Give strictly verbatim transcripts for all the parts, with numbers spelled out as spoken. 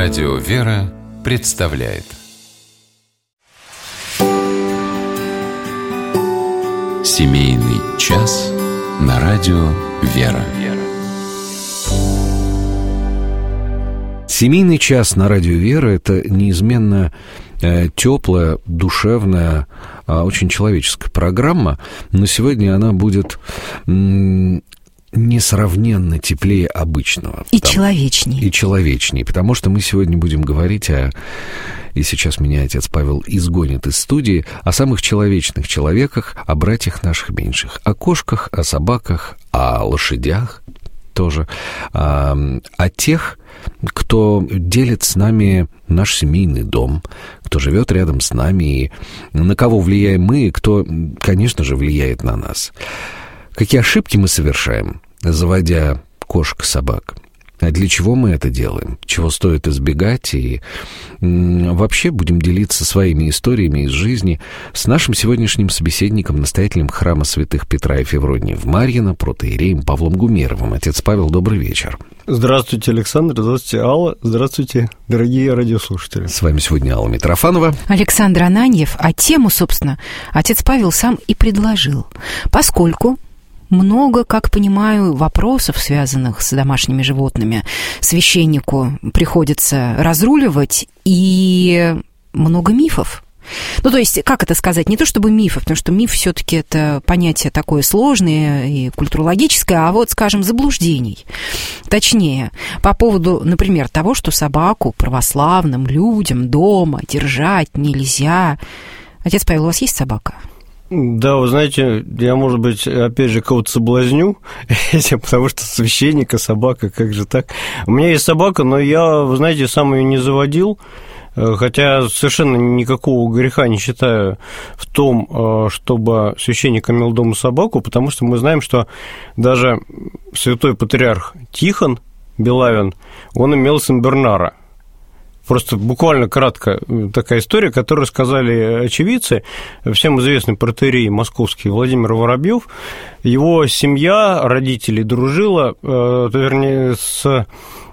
Радио «Вера» представляет Семейный час на радио «Вера». Семейный час на радио «Вера» — это неизменно э, теплая, душевная, э, очень человеческая программа, но сегодня она будет м- несравненно теплее обычного. И человечней. И человечней, потому что мы сегодня будем говорить о... И сейчас меня отец Павел изгонит из студии, о самых человечных человеках, о братьях наших меньших, о кошках, о собаках, о лошадях тоже, о, о тех, кто делит с нами наш семейный дом, кто живет рядом с нами, и на кого влияем мы, и кто, конечно же, влияет на нас. Какие ошибки мы совершаем, заводя кошек и собак? А для чего мы это делаем? Чего стоит избегать? И вообще будем делиться своими историями из жизни с нашим сегодняшним собеседником, настоятелем храма святых Петра и Февронии в Марьино, протоиереем Павлом Гумеровым. Отец Павел, добрый вечер. Здравствуйте, Александр. Здравствуйте, Алла. Здравствуйте, дорогие радиослушатели. С вами сегодня Алла Митрофанова. Александр Ананьев. А тему, собственно, отец Павел сам и предложил. Поскольку много, как понимаю, вопросов, связанных с домашними животными, священнику приходится разруливать, и много мифов. Ну, то есть, как это сказать? Не то чтобы мифов, потому что миф все-таки это понятие такое сложное и культурологическое, а вот, скажем, заблуждений. Точнее, по поводу, например, того, что собаку православным людям дома держать нельзя. Отец Павел, у вас есть собака? Да, вы знаете, я, может быть, опять же, кого-то соблазню этим, потому что священника, собака, как же так? У меня есть собака, но я, вы знаете, сам ее не заводил, хотя совершенно никакого греха не считаю в том, чтобы священник имел дома собаку, потому что мы знаем, что даже святой патриарх Тихон Белавин, он имел сен-бернара. Просто буквально кратко такая история, которую рассказали очевидцы. Всем известный протоиерей московский Владимир Воробьев. Его семья, родители дружила, э, вернее, с,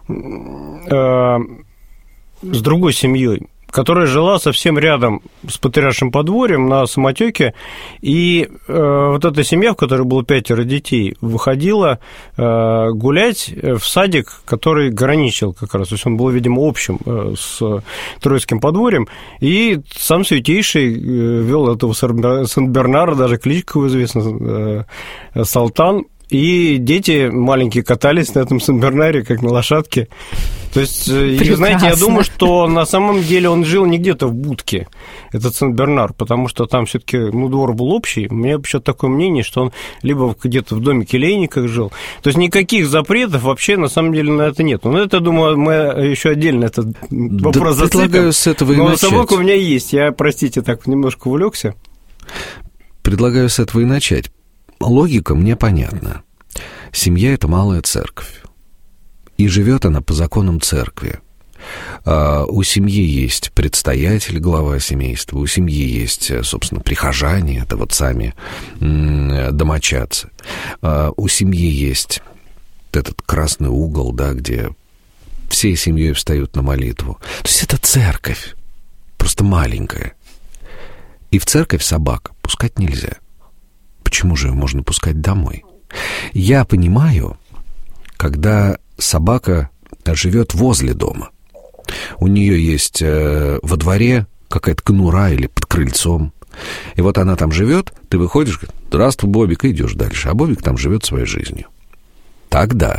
э, с другой семьей, которая жила совсем рядом с патриаршим подворьем на самотеке, и э, вот эта семья, в которой было пятеро детей, выходила э, гулять в садик, который граничил как раз, то есть он был, видимо, общим э, с Троицким подворьем, и сам Святейший э, вел этого сен-бернара, даже кличка его известна, э, Салтан, и дети маленькие катались на этом сен-бернаре, как на лошадке. То есть, и, знаете, я думаю, что на самом деле он жил не где-то в будке, этот сен-бернар, потому что там все-таки, ну, двор был общий. У меня вообще такое мнение, что он либо где-то в доме келейниках жил. То есть никаких запретов вообще на самом деле на это нет. Но это, думаю, мы еще отдельно этот вопрос да, зацепим. Предлагаю с этого и Но начать. собака у меня есть. Я, простите, так немножко увлекся. Предлагаю с этого и начать. Логика мне понятна. Семья — это малая церковь. И живет она по законам церкви. А у семьи есть предстоятель, глава семейства, у семьи есть, собственно, прихожане, это вот сами домочадцы. А у семьи есть этот красный угол, да, где всей семьей встают на молитву. То есть это церковь, просто маленькая. И в церковь собак пускать нельзя. Почему же ее можно пускать домой? Я понимаю, когда собака живет возле дома. У нее есть э, во дворе какая-то конура или под крыльцом. И вот она там живет, ты выходишь, говоришь: здравствуй, Бобик, и идешь дальше. А Бобик там живет своей жизнью. Тогда.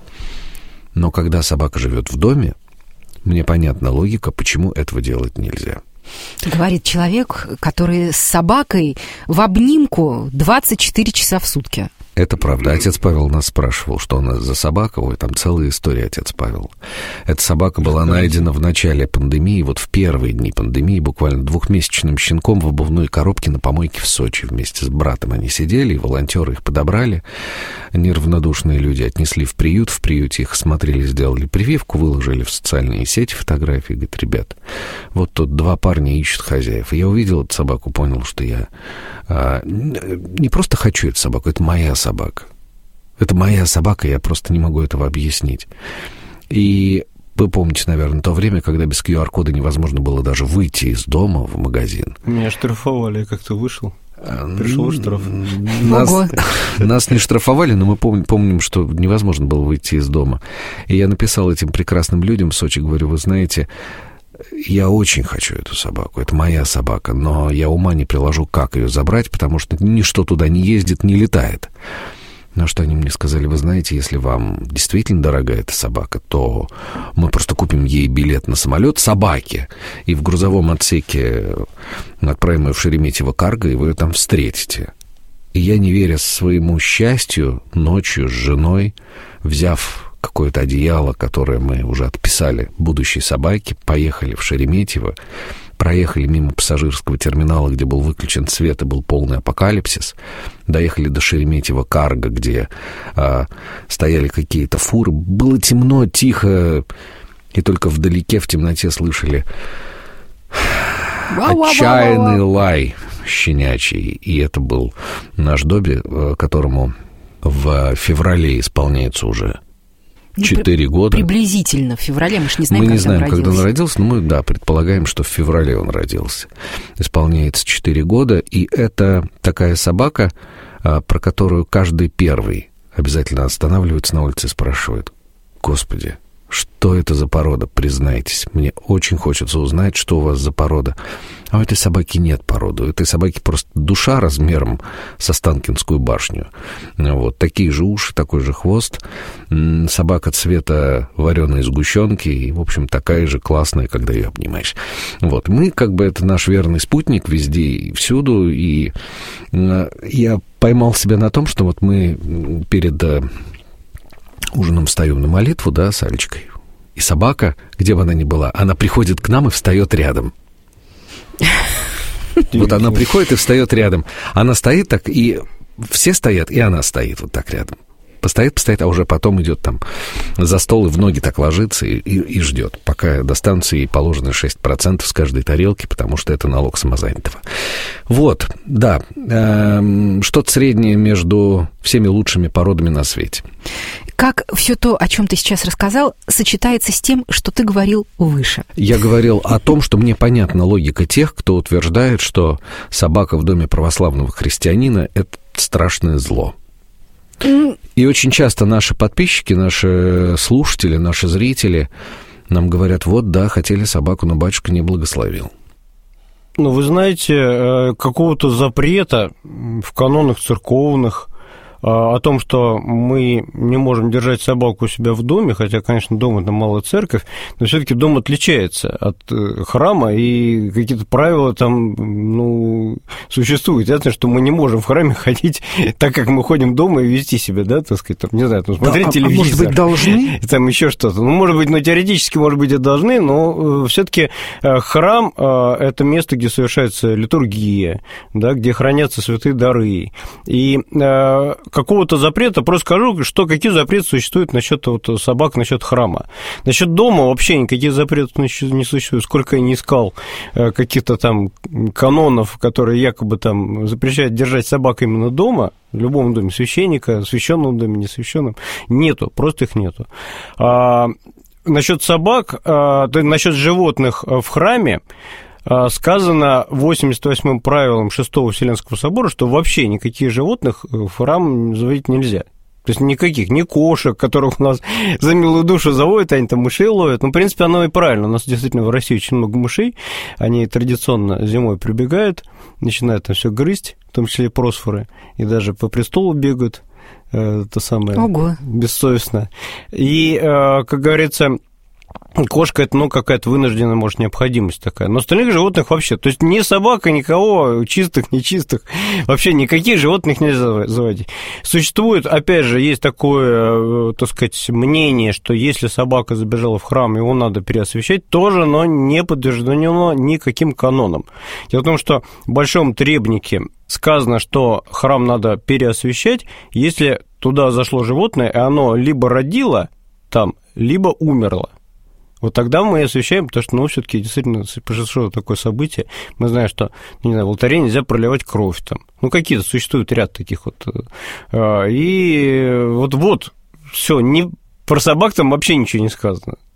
Но когда собака живет в доме, мне понятна логика, почему этого делать нельзя. Говорит человек, который с собакой в обнимку двадцать четыре часа в сутки. Это правда. Отец Павел нас спрашивал, что у нас за собака. Ой, там целая история, отец Павел. Эта собака была найдена в начале пандемии, вот в первые дни пандемии, буквально двухмесячным щенком в обувной коробке на помойке в Сочи. Вместе с братом они сидели, и волонтеры их подобрали. Неравнодушные люди отнесли в приют. В приюте их осмотрели, сделали прививку, выложили в социальные сети фотографии. Говорит: ребят, вот тут два парня ищут хозяев. И я увидел эту собаку, понял, что я а, не просто хочу эту собаку, это моя собака. Это моя собака, я просто не могу этого объяснить. И Вы помните, наверное, то время, когда без ку ар-кода невозможно было даже выйти из дома в магазин. Меня штрафовали, я как-то вышел. Пришел штраф. Нас, нас не штрафовали, но мы помним, помним, что невозможно было выйти из дома. И я написал этим прекрасным людям в Сочи, говорю, вы знаете, я очень хочу эту собаку, это моя собака, но я ума не приложу, как ее забрать, потому что ничто туда не ездит, не летает. На что они мне сказали, вы знаете, если вам действительно дорога эта собака, то мы просто купим ей билет на самолет собаке, и в грузовом отсеке отправим ее в Шереметьево карго, и вы ее там встретите. И я, не веря своему счастью, ночью с женой, взяв какое-то одеяло, которое мы уже отписали будущей собаке, поехали в Шереметьево, проехали мимо пассажирского терминала, где был выключен свет и был полный апокалипсис, доехали до Шереметьево карго, где а, стояли какие-то фуры. Было темно, тихо, и только вдалеке в темноте слышали отчаянный лай щенячий. И это был наш Добби, которому в феврале исполняется уже четыре года. Приблизительно в феврале, мы же не знаем, мы когда не знаем, он родился. когда он родился, но мы, да, предполагаем, что в феврале он родился. Исполняется четыре года, и это такая собака, про которую каждый первый обязательно останавливается на улице и спрашивает: «Господи, что это за порода? Признайтесь, мне очень хочется узнать, что у вас за порода». А у этой собаки нет породы. У этой собаки просто душа размером с Останкинскую башню. Вот. Такие же уши, такой же хвост. Собака цвета вареной сгущенки. И, в общем, такая же классная, когда ее обнимаешь. Вот. Мы, как бы, это наш верный спутник везде и всюду. И я поймал себя на том, что вот мы перед ужином встаем на молитву, да, с Алечкой. И собака, где бы она ни была, она приходит к нам и встает рядом. Вот она приходит и встает рядом. Она стоит так, и все стоят, и она стоит вот так рядом. Постоит, постоит, а уже потом идет там за стол и в ноги так ложится и, и, и ждет, пока достанутся ей положено шесть процентов с каждой тарелки, потому что это налог самозанятого. Вот, да, э, что-то среднее между всеми лучшими породами на свете. Как все то, о чем ты сейчас рассказал, сочетается с тем, что ты говорил выше? Я говорил о том, что мне понятна логика тех, кто утверждает, что собака в доме православного христианина – это страшное зло. И очень часто наши подписчики, наши слушатели, наши зрители нам говорят: вот, да, хотели собаку, но батюшка не благословил. Ну, вы знаете, какого-то запрета в канонах церковных о том, что мы не можем держать собаку у себя в доме, хотя, конечно, дом – это малая церковь, но все-таки дом отличается от храма, и какие-то правила там, ну, существуют. Ясно, что мы не можем в храме ходить так, как мы ходим дома, и вести себя, да, так сказать, там, не знаю, там, смотреть да, телевизор. А может быть, должны? Там еще что-то. Ну, может быть, ну, теоретически, может быть, и должны, но все-таки храм – это место, где совершается литургия, да, где хранятся святые дары. И какого-то запрета, просто скажу, что какие запреты существуют насчет вот собак, насчет храма. Насчет дома вообще никаких запретов не существует. Сколько я не искал каких-то там канонов, которые якобы там запрещают держать собак именно дома, в любом доме священника, священном доме, несвященном, нету, просто их нету. А, насчет собак, а, насчет животных в храме, сказано восемьдесят восьмым правилом шестого Вселенского собора, что вообще никаких животных в храм заводить нельзя. То есть никаких, ни кошек, которых у нас за милую душу заводят, они там мышей ловят. Ну, в принципе, оно и правильно. У нас действительно в России очень много мышей. Они традиционно зимой прибегают, начинают там все грызть, в том числе и просфоры, и даже по престолу бегают. Это самое Ого. Бессовестно. И, как говорится, кошка – это, ну, какая-то вынужденная, может, необходимость такая. Но остальных животных вообще, то есть ни собака, никого, чистых, нечистых, вообще никаких животных нельзя заводить. Существует, опять же, есть такое, так сказать, мнение, что если собака забежала в храм, его надо переосвящать, тоже, но не подтверждено никаким каноном. Дело в том, что в Большом Требнике сказано, что храм надо переосвящать, если туда зашло животное, и оно либо родило там, либо умерло. Вот тогда мы освещаем, потому что, ну, все-таки действительно произошло такое событие. Мы знаем, что, не знаю, в алтаре нельзя проливать кровь там. Ну, какие-то существует ряд таких вот. И вот-вот, все, не, про собак там вообще ничего не сказано.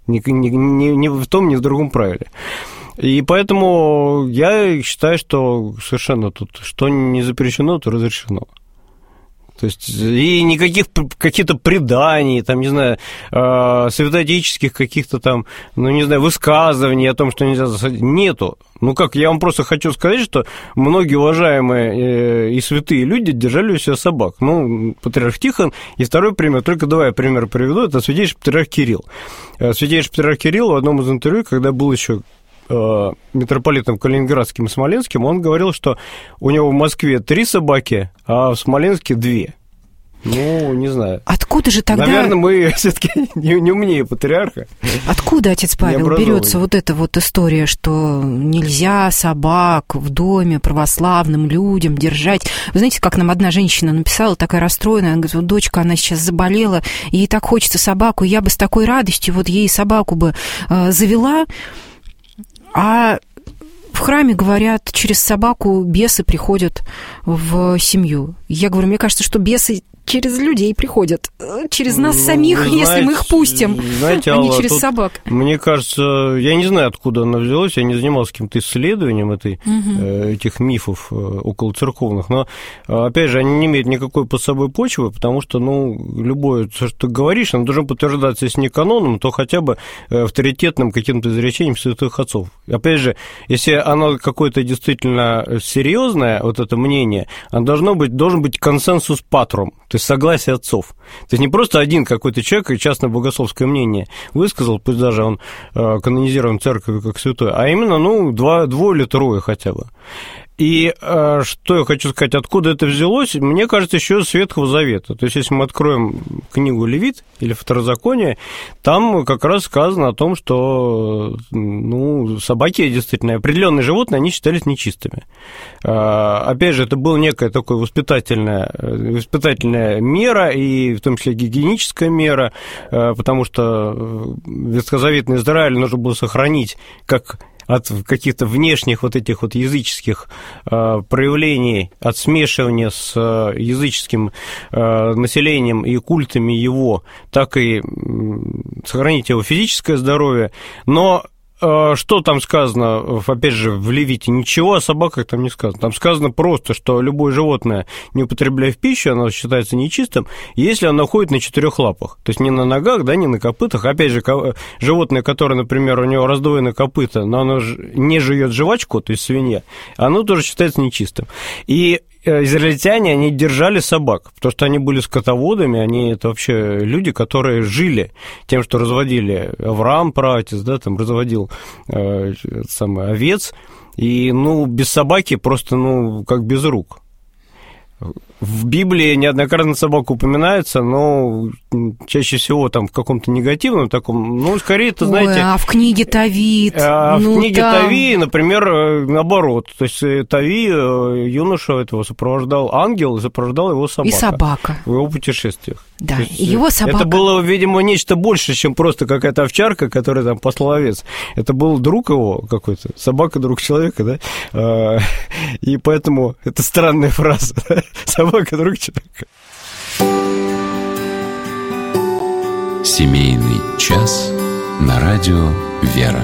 Ни, ни, ни, ни в том, ни в другом правиле. И поэтому я считаю, что совершенно тут что не запрещено, то разрешено. То есть и никаких каких-то преданий, там, не знаю, святоотеческих каких-то там, ну, не знаю, высказываний о том, что нельзя засадить, нету. Ну, как, я вам просто хочу сказать, что многие уважаемые и святые люди держали у себя собак. Ну, патриарх Тихон, и второй пример, только два я пример приведу, это святейший патриарх Кирилл. Святейший патриарх Кирилл в одном из интервью, когда был еще митрополитом Калининградским и Смоленским, он говорил, что у него в Москве три собаки, а в Смоленске две. Ну, не знаю. Откуда же тогда... Наверное, мы все-таки не, не умнее патриарха. Откуда, отец Павел, берется вот эта вот история, что нельзя собак в доме православным людям держать? Вы знаете, как нам одна женщина написала, такая расстроенная, она говорит, вот дочка, она сейчас заболела, ей так хочется собаку, я бы с такой радостью вот ей собаку бы э, завела. А в храме, говорят, через собаку бесы приходят в семью. Я говорю, мне кажется, что бесы через людей приходят, через нас ну, самих, знаете, если мы их пустим, знаете, а не Алла, через собак. Мне кажется, я не знаю, откуда она взялась, я не занимался каким-то исследованием этой, угу. этих мифов околоцерковных, но, опять же, они не имеют никакой под собой почвы, потому что, ну, любое, что ты говоришь, оно должно подтверждаться, если не каноном, то хотя бы авторитетным каким-то изречением святых отцов. Опять же, если оно какое-то действительно серьезное, вот это мнение, оно должно быть, должен быть консенсус патрум, то есть согласие отцов. То есть не просто один какой-то человек, частное богословское мнение высказал, пусть даже он э, канонизирован церковью как святой, а именно, ну, два, двое или трое хотя бы. И э, что я хочу сказать, откуда это взялось, мне кажется, еще с Ветхого Завета. То есть, если мы откроем книгу Левит или Второзаконие, там как раз сказано о том, что ну, собаки, действительно, определенные животные, они считались нечистыми. Э, опять же, это была некая такая воспитательная, воспитательная мера, и в том числе гигиеническая мера, э, потому что ветхозаветный Израиль нужно было сохранить как от каких-то внешних вот этих вот языческих э, проявлений, от смешивания с э, языческим э, населением и культами его, так и э, сохранить его физическое здоровье. Но э, что там сказано, опять же, в Левите? Ничего о собаках там не сказано. Там сказано просто, что любое животное, не употребляя в пищу, оно считается нечистым, если оно ходит на четырех лапах. То есть не на ногах, да, не на копытах. Опять же, животное, которое, например, у него раздвоены копыта, но оно не жует жвачку, то есть свинья, оно тоже считается нечистым. И израильтяне, они держали собак, потому что они были скотоводами, они это вообще люди, которые жили тем, что разводили. Авраам, праотец, да, там разводил э, самый, овец, и, ну, без собаки просто, ну, как без рук. В Библии неоднократно собака упоминается, но чаще всего там в каком-то негативном таком, ну, скорее, это, знаете... Ой, а в книге Тавид? А ну, в книге там... Тави, например, наоборот. То есть Тави, юноша этого сопровождал ангел, и сопровождал его собака. И собака. В его путешествиях. Да, и его собака. Это было, видимо, нечто большее, чем просто какая-то овчарка, которая там послал овец. Это был друг его какой-то, собака друг человека, да? И поэтому это странная фраза. Собака друг человека. Семейный час на радио «Вера».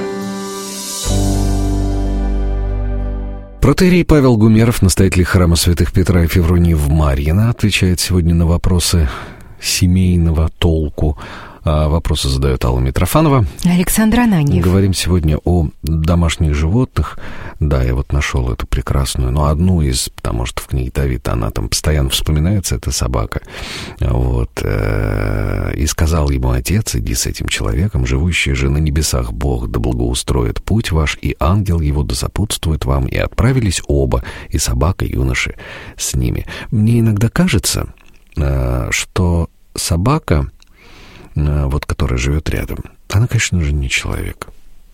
Протоиерей Павел Гумеров, настоятель храма святых Петра и Февронии в Марьино, отвечает сегодня на вопросы семейного толку. А вопросы задает Алла Митрофанова. Александр Ананьев. Говорим сегодня о домашних животных. Да, я вот нашел эту прекрасную, но одну из, потому что в книге Давида она там постоянно вспоминается, это собака. Вот. И сказал ему отец: иди с этим человеком, живущий же на небесах Бог, да благоустроит путь ваш, и ангел его да сопутствует вам. И отправились оба, и собака, и юноши с ними. Мне иногда кажется, что собака, вот, которая живет рядом, она, конечно же, не человек,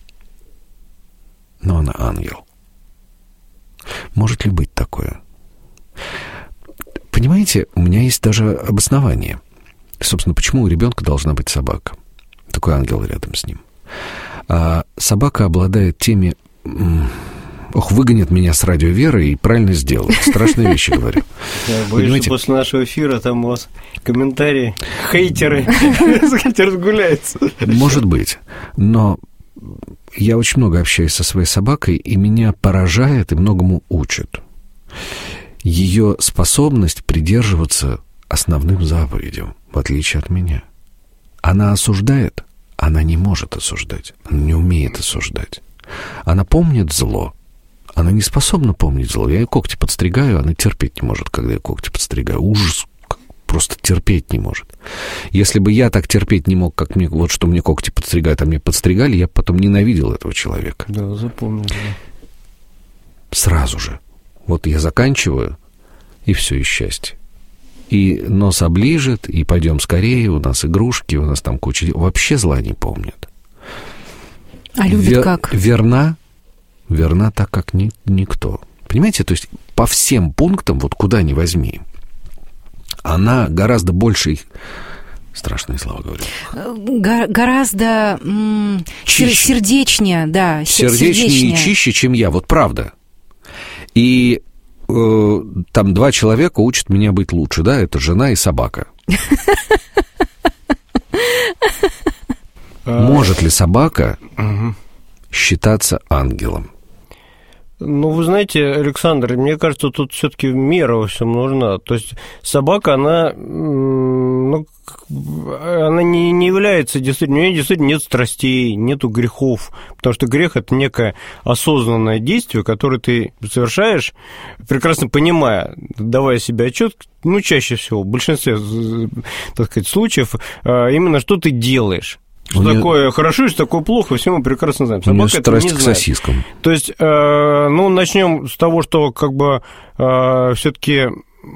но она ангел. Может ли быть такое? Понимаете, у меня есть даже обоснование. Собственно, почему у ребенка должна быть собака? Такой ангел рядом с ним. А собака обладает теми Ох, выгонят меня с радио Вера и правильно сделают. Страшные вещи говорю. Боюсь, что после нашего эфира там у вас комментарии, хейтеры разгуляются. Может быть. Но я очень много общаюсь со своей собакой, и меня поражает и многому учат. Ее способность придерживаться основным заповедям, в отличие от меня. Она осуждает, она не может осуждать, она не умеет осуждать. Она помнит зло, она не способна помнить зло. Я ей когти подстригаю, она терпеть не может, когда я когти подстригаю. Ужас, просто терпеть не может. Если бы я так терпеть не мог, как мне, вот что мне когти подстригают, а мне подстригали, я бы потом ненавидел этого человека. Да, запомнил. Да. Сразу же. Вот я заканчиваю, и все, и счастье. И нос оближет, и пойдем скорее, у нас игрушки, у нас там куча... Вообще зла не помнят. А любит Вер... как? Верна, верна так, как ни... никто. Понимаете, то есть по всем пунктам, вот куда ни возьми, она гораздо больше... Страшные слова говорю. Го- гораздо м- сердечнее, да. Сердечнее, сердечнее и чище, чем я, вот правда. И... там два человека учат меня быть лучше, да, это жена и собака. Может ли собака считаться ангелом? Ну, вы знаете, Александр, мне кажется, тут все-таки мера во всем нужна. То есть собака, она, ну, она не, не является действительно, у нее действительно нет страстей, нету грехов, потому что грех – это некое осознанное действие, которое ты совершаешь, прекрасно понимая, давая себе отчет, ну, чаще всего, в большинстве, так сказать, случаев, именно что ты делаешь. Что у такое нее... хорошо, что такое плохо, все мы прекрасно знаем. Собака у нее страсть к сосискам. То есть, э, ну, начнем с того, что как бы э, все-таки э,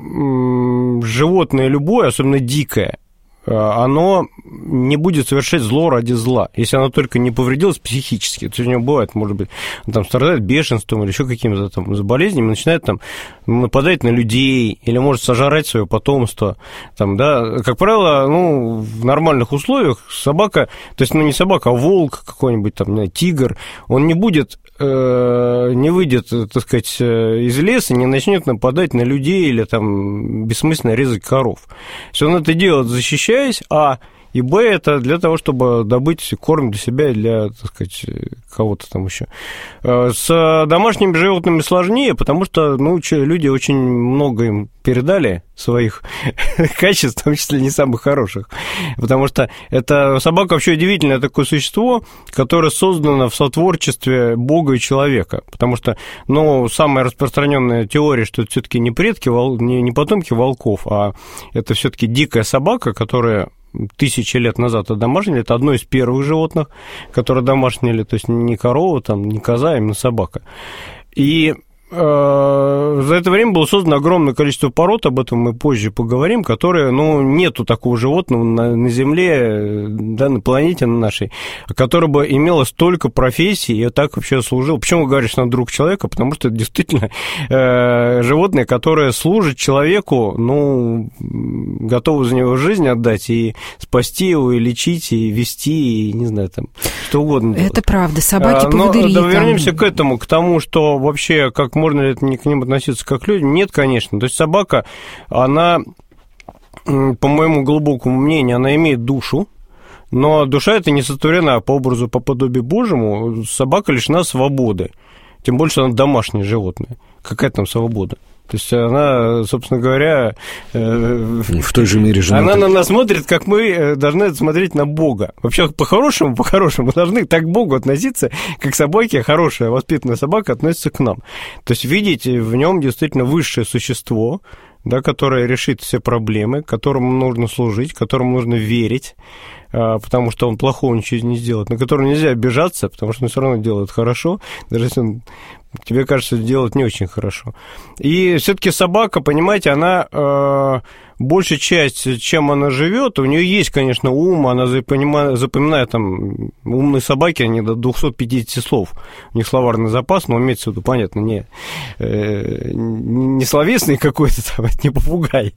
животное любое, особенно дикое, оно не будет совершать зло ради зла, если оно только не повредилось психически. То есть у него бывает, может быть, он там страдает бешенством или еще какими-то там болезнями, начинает там нападать на людей или может сожрать свое потомство. Там, да. Как правило, ну, в нормальных условиях собака, то есть, ну, не собака, а волк какой-нибудь, там, не, тигр, он не будет, э, не выйдет, так сказать, из леса, не начнет нападать на людей или там бессмысленно резать коров. Если он это делает, защищая, а, и б, это для того, чтобы добыть корм для себя и для, так сказать, кого-то там еще. С домашними животными сложнее, потому что, ну, люди очень много им передали своих качеств, в том числе не самых хороших. Потому что это собака вообще удивительное такое существо, которое создано в сотворчестве Бога и человека. Потому что, ну, самая распространенная теория, что это все-таки не предки, не, не потомки волков, а это все-таки дикая собака, которая тысячи лет назад одомашнили. Это одно из первых животных, которые домашнили, то есть не корова, там, не коза, а именно собака. И за это время было создано огромное количество пород, об этом мы позже поговорим, которые, ну, нету такого животного на, на Земле, да, на планете нашей, которое бы имело столько профессий и так вообще служило. Почему говоришь, что он друг человека? Потому что это действительно э, животное, которое служит человеку, ну, готово за него жизнь отдать и спасти его, и лечить, и вести, и, не знаю, там, что угодно. Это делать. Правда, собаки-поводыри. Но да, вернемся к этому, к тому, что вообще, как можно ли это к ним относиться как к людям? Нет, конечно. То есть собака, она, по моему глубокому мнению, она имеет душу, но душа эта не сотворена по образу, по подобию Божьему. Собака лишена свободы. Тем больше она домашнее животное. Какая там свобода? То есть она, собственно говоря... В той же мере жена... Она на нас смотрит, как мы должны смотреть на Бога. Вообще, по-хорошему, по-хорошему, мы должны так к Богу относиться, как собаки, хорошая, воспитанная собака относится к нам. То есть видеть в нем действительно высшее существо, да, которое решит все проблемы, которому нужно служить, которому нужно верить, потому что он плохого ничего не сделает, на которого нельзя обижаться, потому что он все равно делает хорошо, даже если он, тебе кажется, делает не очень хорошо. И все-таки собака, понимаете, она, большая часть, чем она живет, у нее есть, конечно, ум, она запоминает, запоминает там, умные собаки, они до двухсот пятидесяти слов, у них словарный запас, но имеется в виду, понятно, не, э, не словесный какой-то там, это не попугай,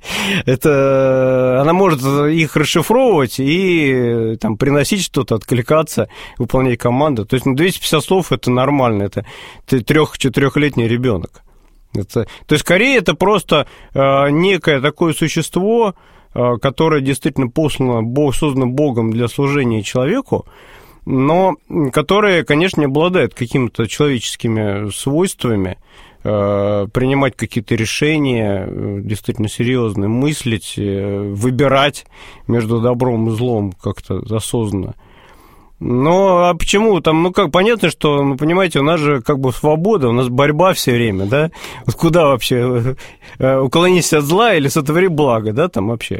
это она может их расшифровывать и там приносить что-то, откликаться, выполнять команды, то есть ну, двести пятьдесят слов это нормально, это трех-четырехлетний ребенок. Это, то есть, скорее, это просто э, некое такое существо, э, которое действительно послано, Бог, создано Богом для служения человеку, но которое, конечно, не обладает какими-то человеческими свойствами, э, принимать какие-то решения, э, действительно серьезные, мыслить, э, выбирать между добром и злом как-то осознанно. Ну, а почему там, ну, как, понятно, что, ну, понимаете, у нас же как бы свобода, у нас борьба все время, да, вот куда вообще, уклонись от зла или сотвори благо, да, там вообще,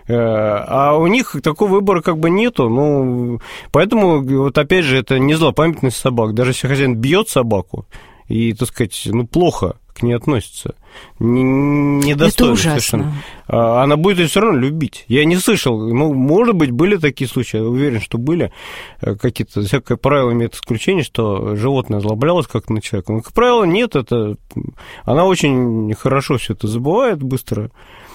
а у них такого выбора как бы нету, ну, поэтому, вот опять же, это не злопамятность собак, даже если хозяин бьет собаку и, так сказать, ну, плохо к ней относится, недостойно совершенно. Она будет ее все равно любить. Я не слышал, ну, может быть, были такие случаи, я уверен, что были какие-то, всякое правило имеет исключение, что животное озлоблялось как-то на человека. Но, как правило, нет, это она очень хорошо все это забывает быстро.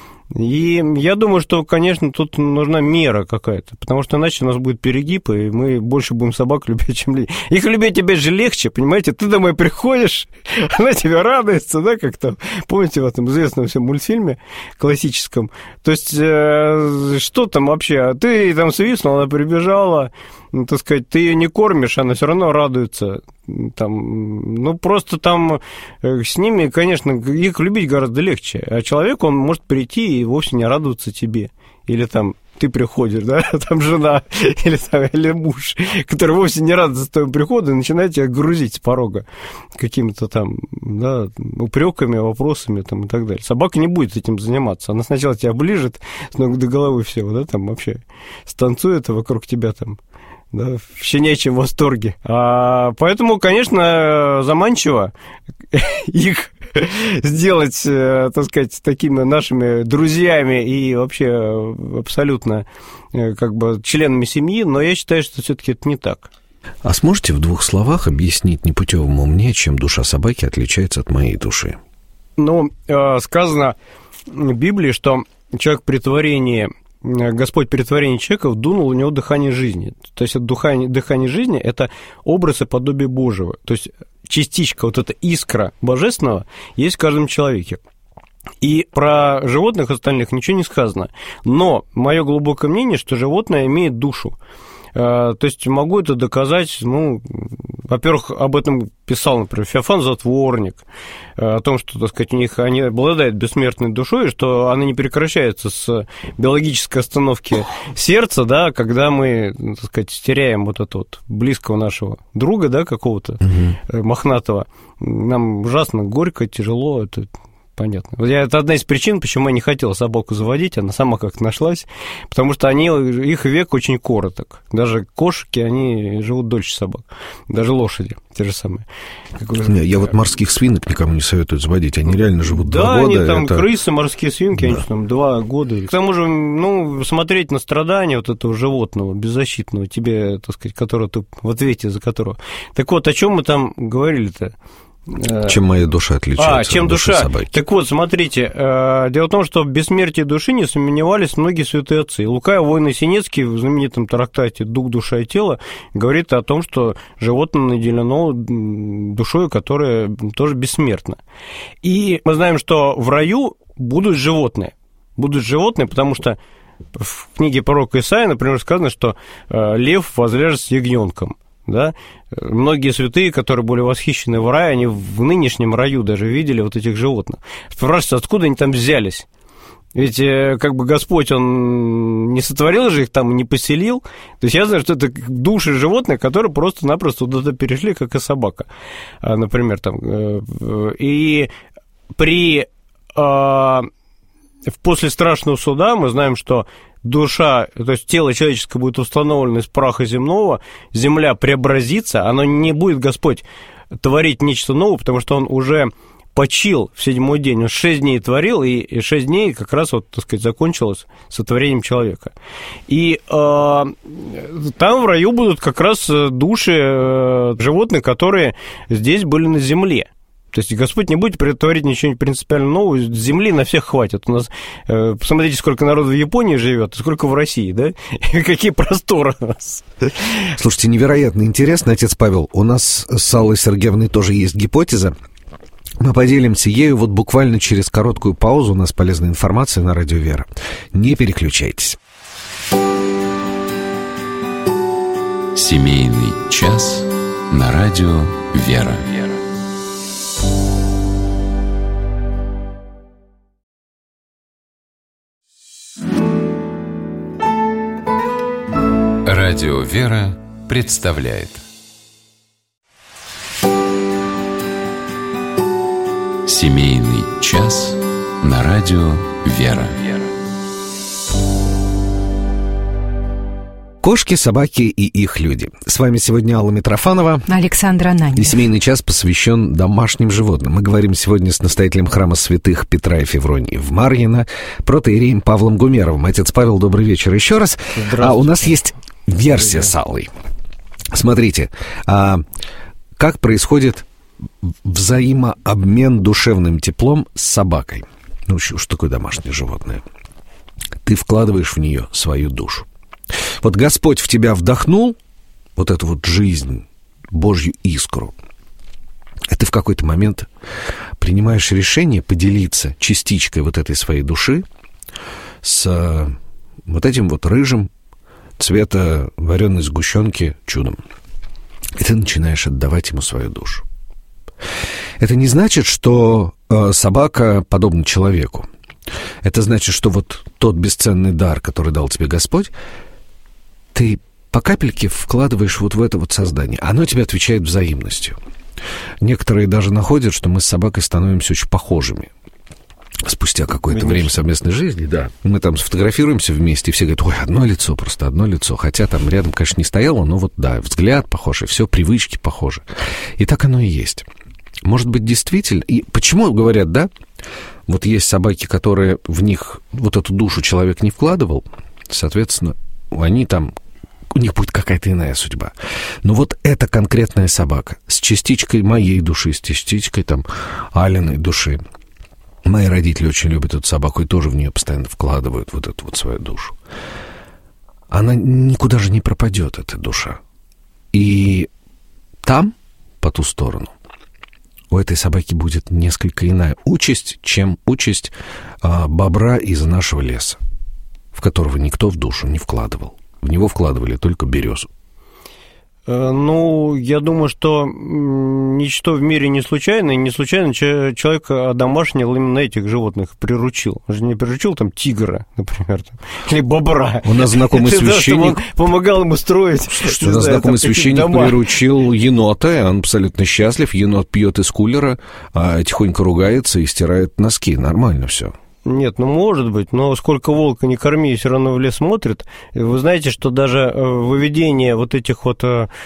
И я думаю, что, конечно, тут нужна мера какая-то, потому что иначе у нас будет перегиб, и мы больше будем собак любить, чем людей. Их любить тебе же легче, понимаете? Ты домой приходишь, она тебе радуется, да, как там, помните, в этом известном всем мультфильме классическом? То есть, э, что там вообще? Ты там свистнул, она прибежала, ну, так сказать, ты ее не кормишь, она все равно радуется. Там, ну, просто там с ними, конечно, их любить гораздо легче. А человек, он может прийти и вовсе не радоваться тебе. Или там ты приходишь, да, там жена или, там, или муж, который вовсе не радуется твоему приходу, и начинает тебя грузить с порога какими-то там, да, упреками, вопросами там, и так далее. Собака не будет этим заниматься. Она сначала тебя оближет с ног до головы всего, да, там вообще станцует вокруг тебя там, да, в щенячьем восторге. А, поэтому, конечно, заманчиво их сделать, так сказать, такими нашими друзьями и вообще абсолютно как бы членами семьи, но я считаю, что все-таки это не так. А сможете в двух словах объяснить непутевому мне, чем душа собаки отличается от моей души? Ну, сказано в Библии, что человек при творении, Господь при творении человека вдунул у него дыхание жизни. То есть это дыхание, дыхание жизни – это образ и подобие Божьего. То есть частичка, вот эта искра божественного есть в каждом человеке. И про животных остальных ничего не сказано. Но мое глубокое мнение, что животное имеет душу. То есть могу это доказать, ну, во-первых, об этом писал, например, Феофан Затворник, о том, что, так сказать, у них они обладают бессмертной душой, что она не прекращается с биологической остановки сердца, да, когда мы, так сказать, теряем вот этого вот близкого нашего друга, да, какого-то угу. мохнатого. Нам ужасно горько, тяжело, это... Понятно. Я, это одна из причин, почему я не хотел собаку заводить, она сама как-то нашлась, потому что они, их век очень короток. Даже кошки, они живут дольше собак, даже лошади, те же самые. Как вы... Я вот морских свинок никому не советую заводить, они реально живут да, два года. Да, они там это... крысы, морские свинки, да. Они там два года. К тому же, ну, смотреть на страдания вот этого животного, беззащитного, тебе, так сказать, которого ты в ответе за которого. Так вот, о чем мы там говорили-то? Чем моя душа отличается а, чем от души душа? собаки? Так вот, смотрите, дело в том, что в бессмертии души не сомневались многие святые отцы. Лука Воиносинецкий в знаменитом трактате «Дух, душа и тело» говорит о том, что животное наделено душой, которая тоже бессмертна. И мы знаем, что в раю будут животные. Будут животные, потому что в книге пророка Исаия, например, сказано, что лев возляжет с ягненком. Да? Многие святые, которые были восхищены в рае, они в нынешнем раю даже видели вот этих животных. Спрашивается, откуда они там взялись? Ведь как бы Господь, Он не сотворил же их там, не поселил. То есть я знаю, что это души животных, которые просто-напросто туда перешли, как и собака, например. Там. И при... После страшного суда мы знаем, что душа, то есть тело человеческое будет установлено из праха земного, земля преобразится, оно не будет, Господь, творить нечто новое, потому что Он уже почил в седьмой день. Он шесть дней творил, и шесть дней как раз, вот, так сказать, закончилось сотворением человека. И э, там в раю будут как раз души э, животных, которые здесь были на земле. То есть Господь не будет творить ничего принципиально нового, земли на всех хватит. У нас, э, посмотрите, сколько народу в Японии живет, сколько в России, да? И какие просторы у нас. Слушайте, невероятно интересно, отец Павел. У нас с Аллой Сергеевной тоже есть гипотеза. Мы поделимся ею вот буквально через короткую паузу. У нас полезная информация на радио Вера. Не переключайтесь. Семейный час на радио Вера. Радио Вера представляет Семейный час на радио Вера. Кошки, собаки и их люди. С вами сегодня Алла Митрофанова. Александра Ананьева. И семейный час посвящен домашним животным. Мы говорим сегодня с настоятелем храма святых Петра и Февронии в Марьино, протоиереем Павлом Гумеровым. Отец Павел, добрый вечер еще раз. А у нас есть версия с Аллой. Смотрите, а как происходит взаимообмен душевным теплом с собакой? Ну, что такое домашнее животное? Ты вкладываешь в нее свою душу. Вот Господь в тебя вдохнул вот эту вот жизнь, Божью искру. И ты в какой-то момент принимаешь решение поделиться частичкой вот этой своей души с вот этим вот рыжим цвета вареной сгущенки чудом. И ты начинаешь отдавать ему свою душу. Это не значит, что э, собака подобна человеку. Это значит, что вот тот бесценный дар, который дал тебе Господь, ты по капельке вкладываешь вот в это вот создание. Оно тебе отвечает взаимностью. Некоторые даже находят, что мы с собакой становимся очень похожими. Спустя какое-то Конечно. время совместной жизни, да. Мы там сфотографируемся вместе, и все говорят, ой, одно лицо, просто одно лицо. Хотя там рядом, конечно, не стояло, но вот, да, взгляд похож, и все, привычки похожи. И так оно и есть. Может быть, действительно... И почему говорят, да, вот есть собаки, которые в них вот эту душу человек не вкладывал, соответственно, они там... У них будет какая-то иная судьба. Но вот эта конкретная собака с частичкой моей души, с частичкой там Алиной души. Мои родители очень любят эту собаку и тоже в нее постоянно вкладывают вот эту вот свою душу. Она никуда же не пропадет, эта душа. И там, по ту сторону, у этой собаки будет несколько иная участь, чем участь а, бобра из нашего леса, в которого никто в душу не вкладывал. В него вкладывали только березу. Ну, я думаю, что ничто в мире не случайно, и не случайно человек одомашнил именно этих животных, приручил. Он же не приручил там тигра, например, там, или бобра. У нас знакомый священник... Он помогал ему строить... Что у нас знакомый священник приручил енота, и он абсолютно счастлив. Енот пьет из кулера, а тихонько ругается и стирает носки. Нормально все. Нет, ну, может быть, но сколько волка не корми, все равно в лес смотрит. Вы знаете, что даже выведение вот этих вот,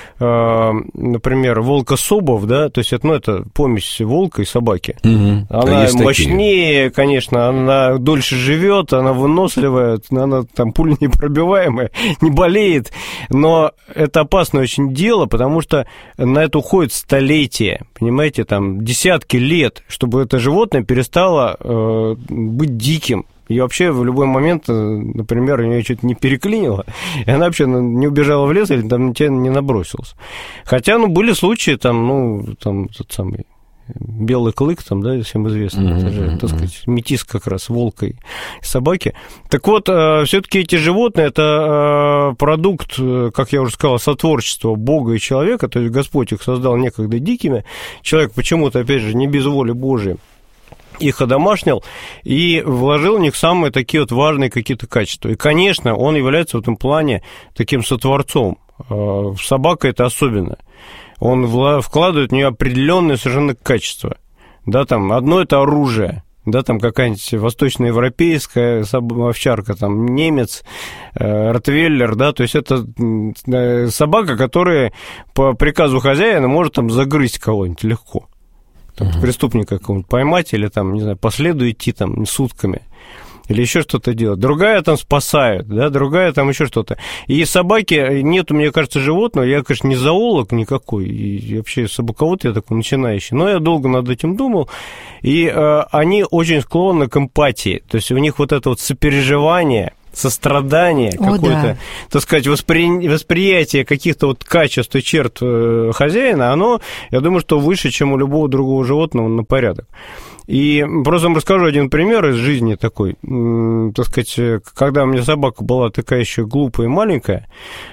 например, волка-собов, да, то есть, ну, это помесь волка и собаки. Угу. Она а мощнее, такие. Конечно, она дольше живет, она выносливая, она там пуленепробиваемая, не болеет, но это опасное очень дело, потому что на это уходит столетия, понимаете, там, десятки лет, чтобы это животное перестало э, быть диким. И вообще в любой момент, например, у нее что-то не переклинило, и она вообще не убежала в лес или там на тебя не набросилась. Хотя, ну, были случаи, там, ну, там, тот самый белый клык, там, да, всем известно, mm-hmm. это же, так сказать, метис как раз волка и собаки. Так вот, все-таки эти животные, это продукт, как я уже сказал, сотворчества Бога и человека, то есть Господь их создал некогда дикими, человек почему-то, опять же, не без воли Божией, их одомашнил и вложил в них самые такие вот важные какие-то качества. И, конечно, он является в этом плане таким сотворцом. Собака это особенно. Он вкладывает в нее определенные совершенно качества. Да, там, одно это оружие. Да, там какая-нибудь восточноевропейская овчарка, там, немец, ротвейлер, да, то есть это собака, которая по приказу хозяина может там загрызть кого-нибудь легко. там, uh-huh. преступника какого-нибудь поймать или, там, не знаю, по следу идти там сутками. Или еще что-то делать. Другая там спасает, да, другая там еще что-то. И собаки, нету, мне кажется, животного. Я, конечно, не зоолог никакой, и вообще собаковод я такой начинающий. Но я долго над этим думал. И э, они очень склонны к эмпатии. То есть у них вот это вот сопереживание, сострадание, О, какое-то, да. так сказать, воспри... восприятие каких-то вот качеств и черт хозяина, оно, я думаю, что выше, чем у любого другого животного на порядок. И просто вам расскажу один пример из жизни такой. Так сказать, когда у меня собака была такая еще глупая и маленькая,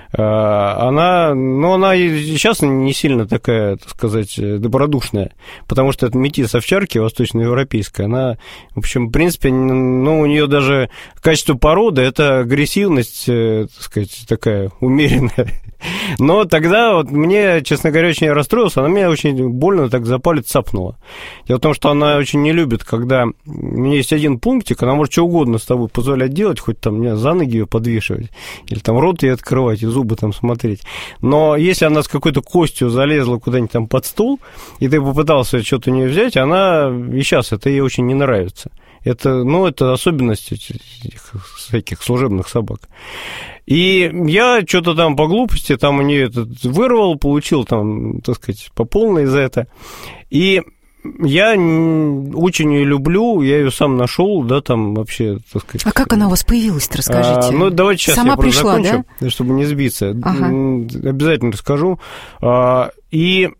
она, ну, она сейчас не сильно такая, так сказать, добродушная, потому что это метис овчарки восточноевропейская. Она, в общем, в принципе, ну, у нее даже качество породы – это агрессивность, так сказать, такая умеренная. Но тогда вот мне, честно говоря, очень расстроился, она меня очень больно так за палец цапнула. Дело в том, что она очень не любит, когда у меня есть один пунктик, она может что угодно с тобой позволять делать, хоть там мне за ноги ее подвешивать, или там рот ей открывать, и зубы там смотреть. Но если она с какой-то костью залезла куда-нибудь там под стул, и ты попытался что-то у нее взять, она и сейчас это ей очень не нравится. Это, ну, это особенность этих всяких служебных собак. И я что-то там по глупости там у нее этот вырвал, получил там, так сказать, по полной за это. И я очень ее люблю, я ее сам нашел, да, там вообще, так сказать. А как она у вас появилась-то, расскажите? А, ну, давайте сейчас Сама я просто пришла, закончу, да? Чтобы не сбиться. Ага. Обязательно расскажу. А, и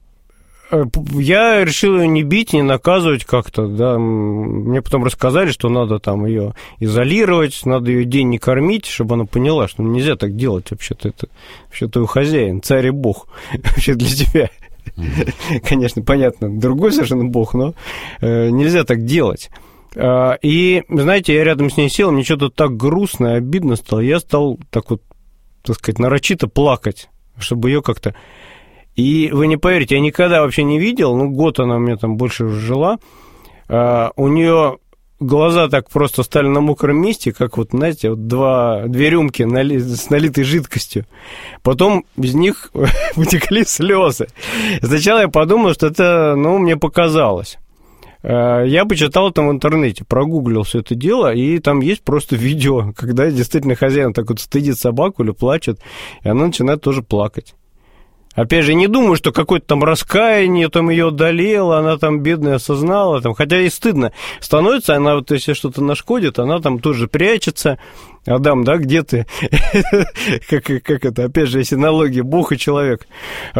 я решил ее не бить, не наказывать как-то, да. Мне потом рассказали, что надо там ее изолировать, надо ее день не кормить, чтобы она поняла, что нельзя так делать вообще-то. Это вообще твой хозяин, царь и бог вообще для тебя. Mm-hmm. Конечно, понятно, другой совершенно бог, но э, нельзя так делать. Э, и, знаете, я рядом с ней сел, мне что-то так грустно, обидно стало, я стал так вот, так сказать, нарочито плакать, чтобы ее как-то... И вы не поверите, я никогда вообще не видел, ну, год она у меня там больше уже жила, э, у нее глаза так просто стали на мокром месте, как вот, знаете, вот два, две рюмки нали, с налитой жидкостью. Потом из них вытекли слезы. Сначала я подумал, что это, ну, мне показалось. Я почитал там в интернете, прогуглил все это дело, и там есть просто видео, когда действительно хозяин так вот стыдит собаку или плачет, и она начинает тоже плакать. Опять же, не думаю, что какое-то там раскаяние, там ее одолело, она там бедная осознала, там, хотя ей стыдно становится, она вот если что-то нашкодит, она там тоже прячется. Адам, да, где ты? как, как это, опять же, если аналогия, Бог и человек.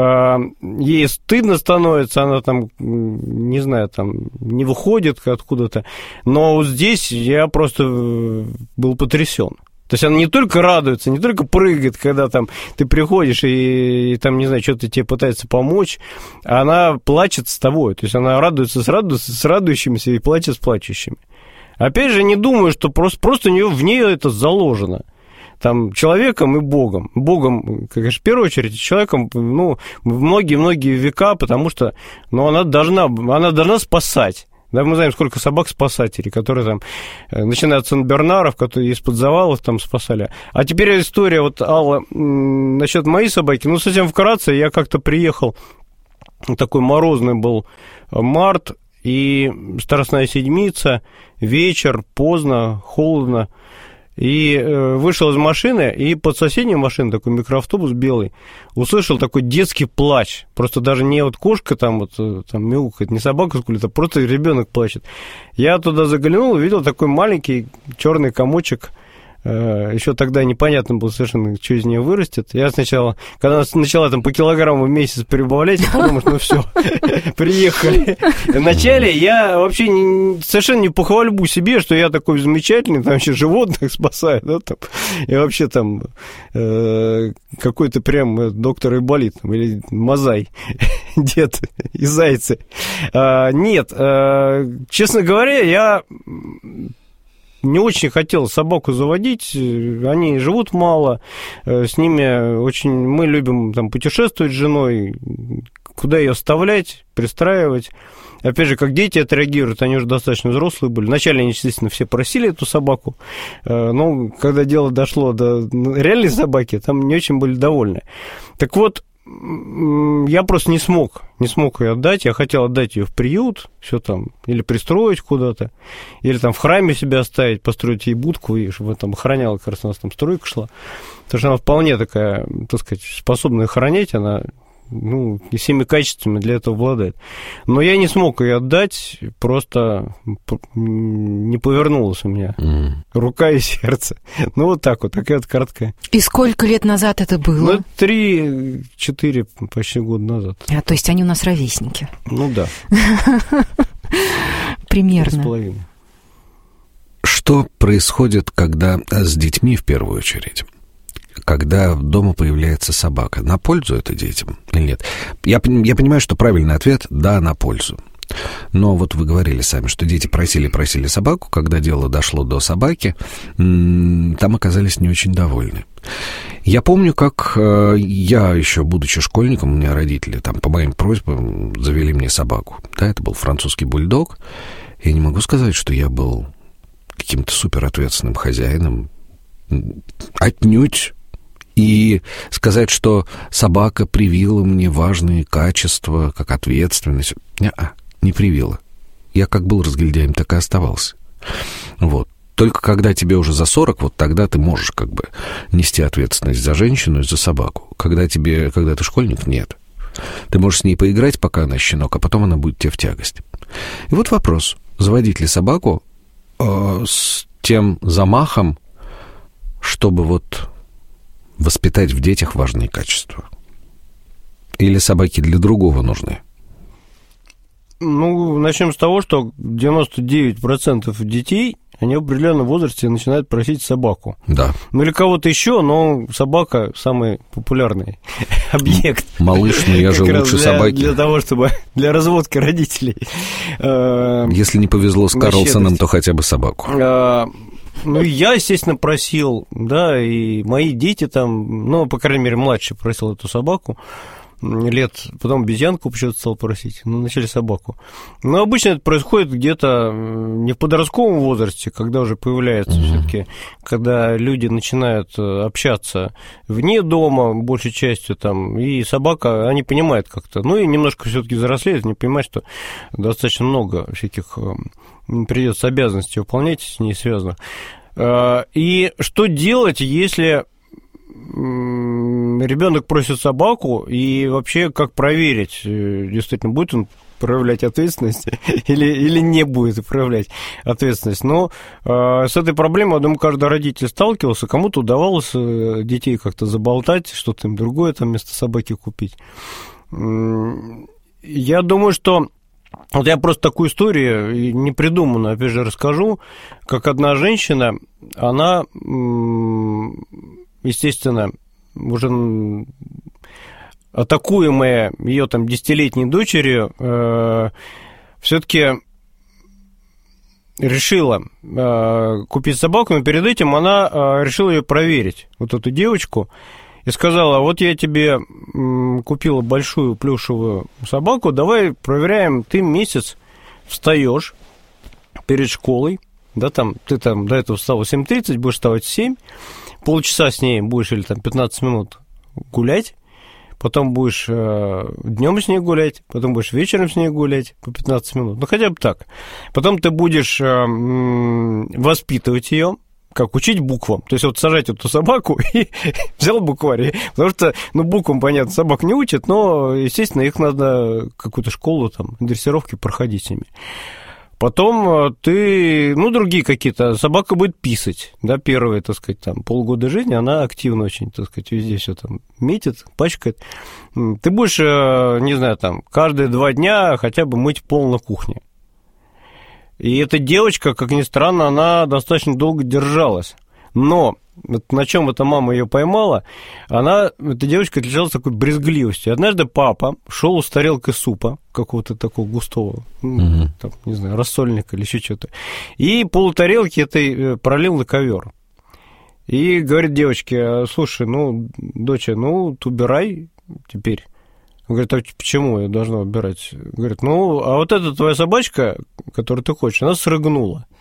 Ей стыдно становится, она там, не знаю, там, не выходит откуда-то. Но вот здесь я просто был потрясен. То есть она не только радуется, не только прыгает, когда там ты приходишь и, и там, не знаю, что-то тебе пытается помочь, она плачет с тобой. То есть она радуется с, раду, с радующимися и плачет с плачущими. Опять же, не думаю, что просто, просто у нее, в нее это заложено. Там, человеком и Богом. Богом, конечно, в первую очередь, человеком, ну, многие-многие века, потому что, ну, она должна, она должна спасать. Да, мы знаем, сколько собак-спасателей, которые там, начиная от Сен-Бернаров, которые из-под завалов там спасали. А теперь история, вот, Алла, насчет моей собаки. Ну, совсем вкратце, я как-то приехал, такой морозный был март, и Страстная Седмица, вечер, поздно, холодно. И вышел из машины, и под соседней машиной, такой микроавтобус белый, услышал такой детский плач. Просто даже не вот кошка там вот там мяукает, не собака скулит, а просто ребенок плачет. Я туда заглянул, увидел такой маленький черный комочек. Еще тогда непонятно было совершенно, что из нее вырастет. Я сначала, когда она начала там по килограмму в месяц прибавлять, я подумал, что ну все, приехали. Вначале я вообще не, совершенно не похвальбу себе, что я такой замечательный, там еще животных спасаю, да, там, и вообще там э, какой-то прям доктор Айболит, или Мазай, дед и зайцы. А, нет, а, честно говоря, я... не очень хотел собаку заводить, они живут мало, с ними очень... Мы любим там путешествовать с женой, куда ее оставлять, пристраивать. Опять же, как дети отреагируют, они уже достаточно взрослые были. Вначале они, естественно, все просили эту собаку, но когда дело дошло до реальной собаки, там не очень были довольны. Так вот, я просто не смог, не смог ее отдать. Я хотел отдать ее в приют, все там, или пристроить куда-то, или там в храме себя оставить, построить ей будку, и чтобы там охраняла, как раз у нас там стройка шла. Потому что она вполне такая, так сказать, способна охранять, она, ну, и всеми качествами для этого обладает. Но я не смог ее отдать, просто не повернулась у меня mm. рука и сердце. Ну, вот так вот, такая вот короткая. И сколько лет назад это было? Ну, три-четыре почти года назад. А, то есть они у нас ровесники? Ну, да. Примерно. С половиной. Что происходит, когда с детьми в первую очередь? Когда дома появляется собака, на пользу это детям или нет? Я, я понимаю, что правильный ответ – да, на пользу. Но вот вы говорили сами, что дети просили-просили собаку, когда дело дошло до собаки, там оказались не очень довольны. Я помню, как я еще, будучи школьником, у меня родители там по моим просьбам завели мне собаку. Да, это был французский бульдог. Я не могу сказать, что я был каким-то суперответственным хозяином. Отнюдь. И сказать, что собака привила мне важные качества, как ответственность, не-а, не привила. Я как был разгильдяем, так и оставался. Вот. Только когда тебе уже за сорок, вот тогда ты можешь как бы нести ответственность за женщину и за собаку. Когда тебе, когда ты школьник, нет. Ты можешь с ней поиграть, пока она щенок, а потом она будет тебе в тягость. И вот вопрос, заводить ли собаку э, с тем замахом, чтобы вот воспитать в детях важные качества? Или собаки для другого нужны? Ну, начнем с того, что девяносто девять процентов детей, они в определенном возрасте начинают просить собаку. Да. Ну, или кого-то еще, но собака самый популярный объект. Малыш, но я же лучше собаки. Для того, чтобы... Для разводки родителей. Если не повезло с Карлсоном, то хотя бы собаку. Ну, я, естественно, просил, да, и мои дети там, ну, по крайней мере, младший просил эту собаку лет, потом обезьянку почему-то стал просить, ну, начали собаку. Но обычно это происходит где-то не в подростковом возрасте, когда уже появляется mm-hmm. все-таки, когда люди начинают общаться вне дома, большей частью там, и собака, они понимают как-то, ну, и немножко все-таки взрослеют, они понимают, что достаточно много всяких... придется обязанности выполнять с ней связано. И что делать, если ребенок просит собаку, и вообще как проверить, действительно, будет он проявлять ответственность или, или не будет проявлять ответственность. Но с этой проблемой, я думаю, каждый родитель сталкивался, кому-то удавалось детей как-то заболтать, что-то им другое там вместо собаки купить. Я думаю, что вот я просто такую историю непридуманную, опять же, расскажу, как одна женщина, она, естественно, уже атакуемая ее там десятилетней дочерью, э, все-таки решила э, купить собаку, но перед этим она э, решила ее проверить, вот эту девочку, и сказала: вот я тебе купила большую плюшевую собаку, давай проверяем, ты месяц встаешь перед школой, да, там, ты там до этого встал в семь тридцать, будешь вставать в семь, полчаса с ней будешь или там пятнадцать минут гулять, потом будешь э, днем с ней гулять, потом будешь вечером с ней гулять по пятнадцать минут, ну хотя бы так. Потом ты будешь э, воспитывать ее, как учить буквам. То есть вот сажать эту собаку и взял букварь. Потому что, ну, буквам, понятно, собак не учат, но, естественно, их надо какую-то школу, там, дрессировки проходить с ними. Потом ты, ну, другие какие-то, собака будет писать, да, первые, так сказать, там, полгода жизни, она активно очень, так сказать, везде все там метит, пачкает. Ты будешь, не знаю, там, каждые два дня хотя бы мыть пол на кухне. И эта девочка, как ни странно, она достаточно долго держалась. Но вот на чем эта мама ее поймала, она, эта девочка отличалась такой брезгливостью. Однажды папа шел с тарелкой супа, какого-то такого густого, mm-hmm. там, не знаю, рассольника или еще что-то, и полутарелки этой пролил на ковер. И говорит девочке: слушай, ну, доча, ну, ты убирай теперь. Он говорит: а почему я должна убирать? Говорит: ну, а вот эта твоя собачка, которую ты хочешь, она срыгнула.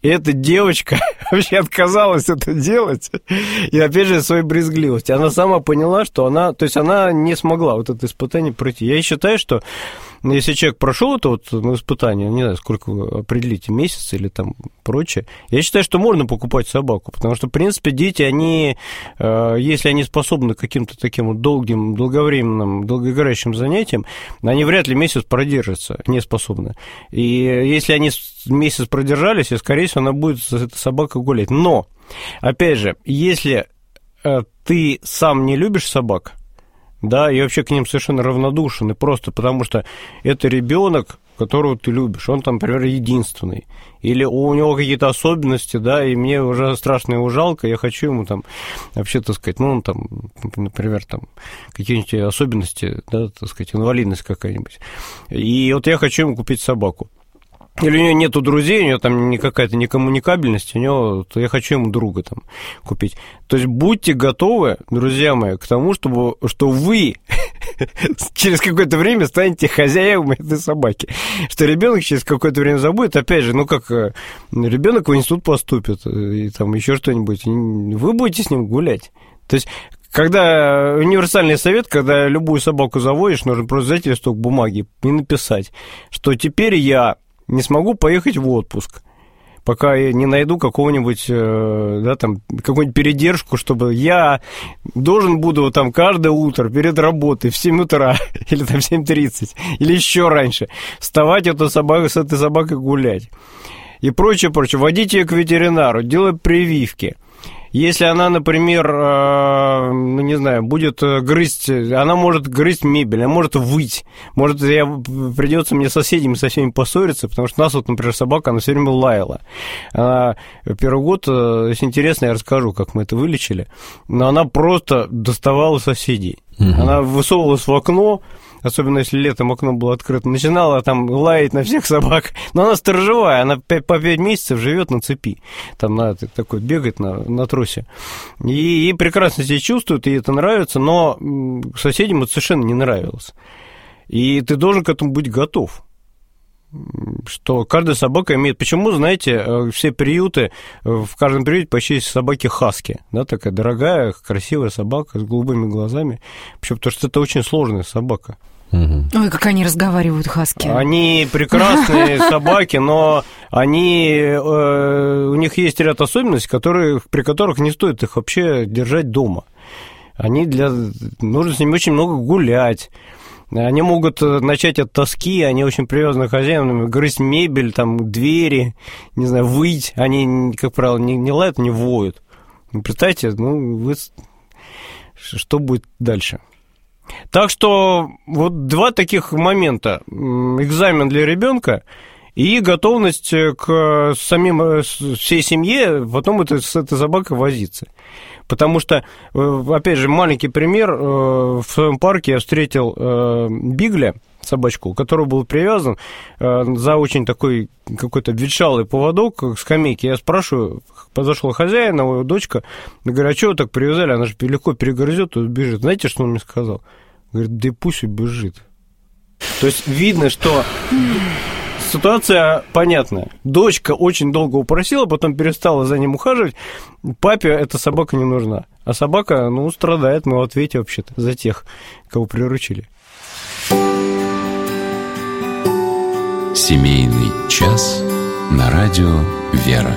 И эта девочка вообще отказалась это делать. И опять же, своей брезгливости. Она сама поняла, что она... То есть она не смогла вот это испытание пройти. Я считаю, что если человек прошел это вот ну, испытание, не знаю, сколько вы определите, месяц или там прочее, я считаю, что можно покупать собаку. Потому что, в принципе, дети, они, если они способны к каким-то таким вот долгим, долговременным, долгоиграющим занятиям, они вряд ли месяц продержатся, не способны. И если они месяц продержались, и, скорее всего, она будет с этой собакой гулять. Но, опять же, если ты сам не любишь собак, да, и вообще к ним совершенно равнодушен, и просто потому что это ребенок, которого ты любишь, он там, например, единственный, или у него какие-то особенности, да, и мне уже страшно его жалко, я хочу ему там, вообще, так сказать, ну, там, например, там, какие-нибудь особенности, да, так сказать, инвалидность какая-нибудь, и вот я хочу ему купить собаку. Или у него нету друзей, у него там не какая-то некоммуникабельность, у него, то я хочу ему друга там купить. То есть будьте готовы, друзья мои, к тому, чтобы, что вы через какое-то время станете хозяевами этой собаки. Что ребенок через какое-то время забудет, опять же, ну как ребенок в институт поступит, и там еще что-нибудь, вы будете с ним гулять. То есть когда универсальный совет, когда любую собаку заводишь, нужно просто взять листок бумаги и написать, что теперь я не смогу поехать в отпуск, пока я не найду какого-нибудь, да, там, какую-нибудь передержку, чтобы я должен буду там каждое утро перед работой в семь утра или там в семь тридцать, или еще раньше вставать эту собаку, с этой собакой гулять. И прочее, прочее. Водить ее к ветеринару, делать прививки. Если она, например, ну, не знаю, будет грызть, она может грызть мебель, она может выть, может, я, придется мне с соседями со всеми поссориться, потому что у нас вот, например, собака, она все время лаяла. Она, первый год, если интересно, я расскажу, как мы это вылечили, но она просто доставала соседей. Угу. Она высовывалась в окно, особенно если летом окно было открыто, начинала там лаять на всех собак. Но она сторожевая, она по пять месяцев живет на цепи. Там на, такой бегает на, на тросе. И, и прекрасно себя чувствует, ей это нравится, но соседям это совершенно не нравилось. И ты должен к этому быть готов. Что каждая собака имеет... Почему, знаете, все приюты, в каждом приюте почти есть собаки хаски, да, такая дорогая, красивая собака с голубыми глазами. Почему? Потому что это очень сложная собака. Ой, как они разговаривают, хаски. Они прекрасные собаки, но они, э, у них есть ряд особенностей, которые, при которых не стоит их вообще держать дома. Они для... Нужно с ними очень много гулять. Они могут начать от тоски, они очень привязаны к хозяинам, грызть мебель, там, двери, не знаю, выть. Они, как правило, не, не лают, не воют. Представьте, ну, вы... что будет дальше? Так что вот два таких момента. Экзамен для ребенка и готовность к самим, всей семье потом это, с этой собакой возиться. Потому что, опять же, маленький пример. В своем парке я встретил бигля, собачку, у которого был привязан за очень такой какой-то обветшалый поводок к скамейке. Я спрашиваю, подошел хозяин, его дочка, говорю, а что вы так привязали? Она же легко перегрызет и убежит. Знаете, что он мне сказал? Говорит, да и пусть убежит. То есть видно, что ситуация понятная. Дочка очень долго упросила, потом перестала за ним ухаживать. Папе эта собака не нужна. А собака, ну, страдает, мы в ответе вообще-то за тех, кого приручили. Семейный час на радио «Вера».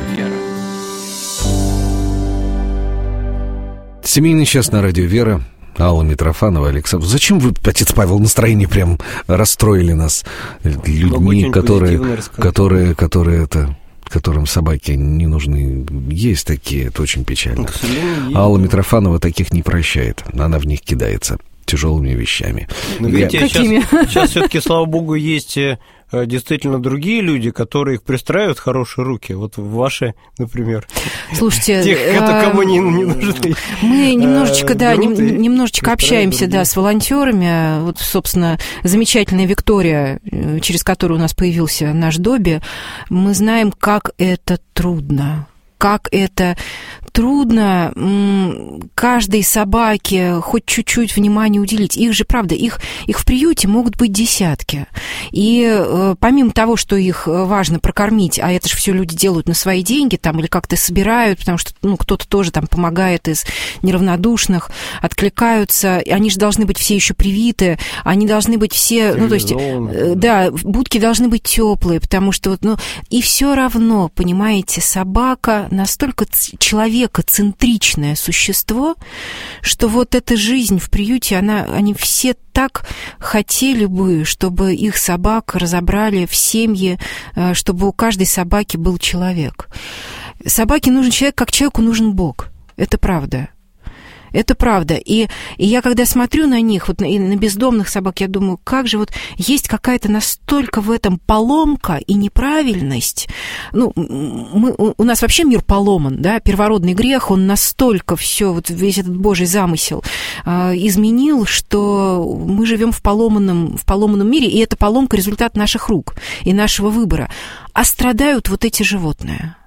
Семейный час на радио «Вера». Алла Митрофанова, Александр. Зачем вы, отец Павел, настроение прям расстроили нас людьми, которые, которые, которые это, которым собаки не нужны? Есть такие, это очень печально. Алла Митрофанова таких не прощает, она в них кидается тяжелыми вещами. Но видите, сейчас, сейчас все-таки, слава богу, есть действительно другие люди, которые их пристраивают в хорошие руки. Вот ваши, например. Слушайте, тех, это кому не, не нужны. Мы немножечко, да, немножечко общаемся, да, с волонтерами. Вот, собственно, замечательная Виктория, через которую у нас появился наш Добби. Мы знаем, как это трудно. Как это трудно каждой собаке хоть чуть-чуть внимания уделить. Их же, правда, их, их в приюте могут быть десятки. И помимо того, что их важно прокормить, а это же все люди делают на свои деньги там, или как-то собирают, потому что ну, кто-то тоже там помогает из неравнодушных, откликаются, они же должны быть все еще привиты, они должны быть все, ну, то есть, да, будки должны быть теплые, потому что вот, ну, и все равно, понимаете, собака настолько человекоцентричное существо, что вот эта жизнь в приюте, она, они все так хотели бы, чтобы их собак разобрали в семье, чтобы у каждой собаки был человек. Собаке нужен человек, как человеку нужен Бог. Это правда. Это правда. И, и я, когда смотрю на них, вот, и на бездомных собак, я думаю, как же вот есть какая-то настолько в этом поломка и неправильность. Ну, мы, у нас вообще мир поломан, да, первородный грех, он настолько все, вот весь этот Божий замысел э, изменил, что мы живем в поломанном, в поломанном мире, и эта поломка — результат наших рук и нашего выбора. А страдают вот эти животные.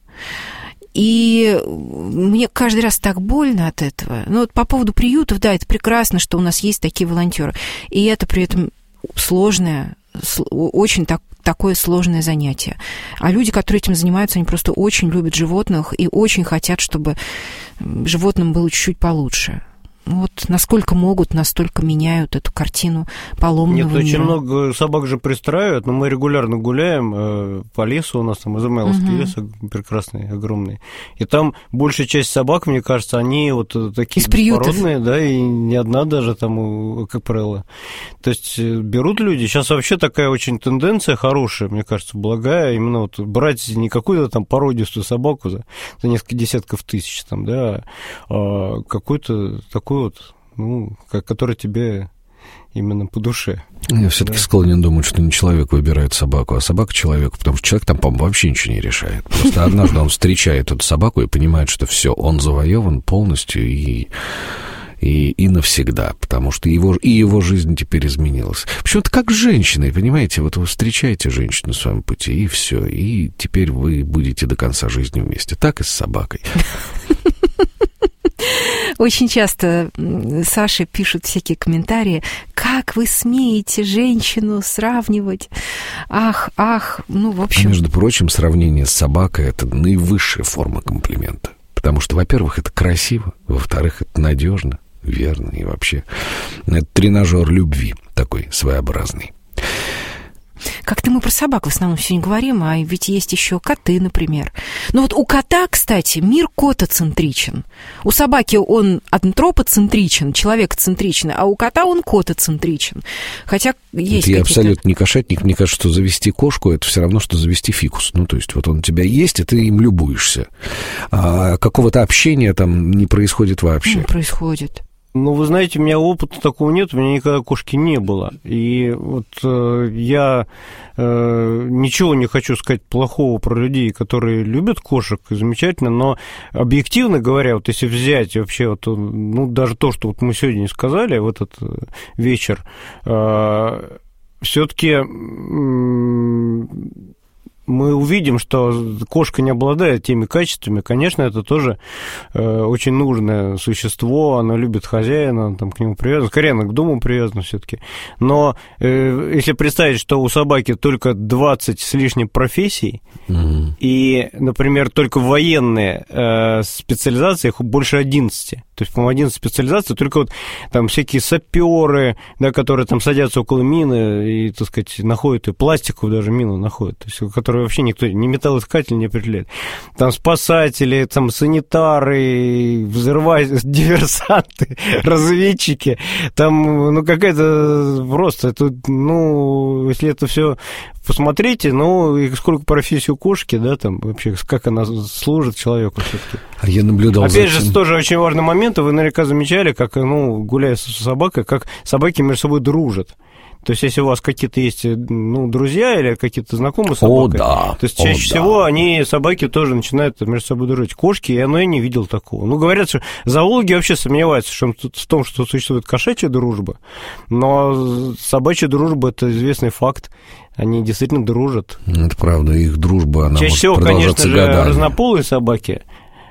И мне каждый раз так больно от этого. Ну, вот по поводу приютов, да, это прекрасно, что у нас есть такие волонтеры. И это при этом сложное, очень так, такое сложное занятие. А люди, которые этим занимаются, они просто очень любят животных и очень хотят, чтобы животным было чуть-чуть получше. Вот насколько могут, настолько меняют эту картину поломанного мира. Нет, очень много собак же пристраивают, но мы регулярно гуляем э, по лесу, у нас там Измайловский угу. лес прекрасный, огромный, и там большая часть собак, мне кажется, они вот такие беспородные, да, и не одна даже там, как правило. То есть берут люди, сейчас вообще такая очень тенденция хорошая, мне кажется, благая, именно вот брать не какую-то там породистую собаку за, за несколько десятков тысяч, там, да, а какую-то такую вот, ну, который тебе именно по душе. Я все-таки да. склонен думать, что не человек выбирает собаку, а собака человеку, потому что человек там, по-моему, вообще ничего не решает. Просто однажды он встречает эту собаку и понимает, что все, он завоеван полностью и, и, и навсегда, потому что его, и его жизнь теперь изменилась. Почему-то как с женщиной, понимаете, вот вы встречаете женщину на своем пути, и все, и теперь вы будете до конца жизни вместе. Так и с собакой. Очень часто Саше пишут всякие комментарии, как вы смеете женщину сравнивать, ах, ах, ну, в общем... А между прочим, сравнение с собакой — это наивысшая форма комплимента, потому что, во-первых, это красиво, во-вторых, это надежно, верно, и вообще это тренажер любви такой своеобразный. Как-то мы про собак в основном сегодня говорим, а ведь есть еще коты, например. Ну вот у кота, кстати, мир котоцентричен. У собаки он антропоцентричен, человекоцентричен, а у кота он котоцентричен. Хотя есть это я абсолютно не кошатник. Мне кажется, что завести кошку — это все равно, что завести фикус. Ну, то есть вот он у тебя есть, и ты им любуешься. А какого-то общения там не происходит вообще. Не происходит. Ну, вы знаете, у меня опыта такого нет, у меня никогда кошки не было. И вот э, я э, ничего не хочу сказать плохого про людей, которые любят кошек, замечательно, но объективно говоря, вот если взять вообще, вот, ну, даже то, что вот мы сегодня сказали в этот вечер, э, все-таки... Э, мы увидим, что кошка не обладает теми качествами. Конечно, это тоже э, очень нужное существо, оно любит хозяина, там, к нему привязано, скорее оно к дому привязано все-таки. Но э, если представить, что у собаки только двадцать с лишним профессий, mm-hmm. и, например, только военные э, специализации, их больше одиннадцати. То есть, по-моему, одиннадцать специализаций, только вот там всякие саперы, да, которые там садятся около мины и, так сказать, находят, и пластиковую даже мину находят, то есть, которые вообще никто, ни металлоискатель не определяет. Там спасатели, там санитары, взрыватели, диверсанты, разведчики, там, ну, какая-то просто, тут, ну, если это все посмотрите, ну, и сколько профессий у кошки, да, там, вообще, как она служит человеку все-таки. А я наблюдал Опять за... же, тоже очень важный момент, вы наверняка замечали, как, ну, гуляя с собакой, как собаки между собой дружат. То есть, если у вас какие-то есть, ну, друзья или какие-то знакомые собаки, О, да. то есть, чаще О, всего да. они, собаки, тоже начинают между собой дружить. Кошки, я, ну, я не видел такого. Ну, говорят, что зоологи вообще сомневаются что, в том, что существует кошачья дружба, но собачья дружба – это известный факт. Они действительно дружат. Это правда, их дружба, она чаще может всего, продолжаться конечно годами. Же, разнополые собаки,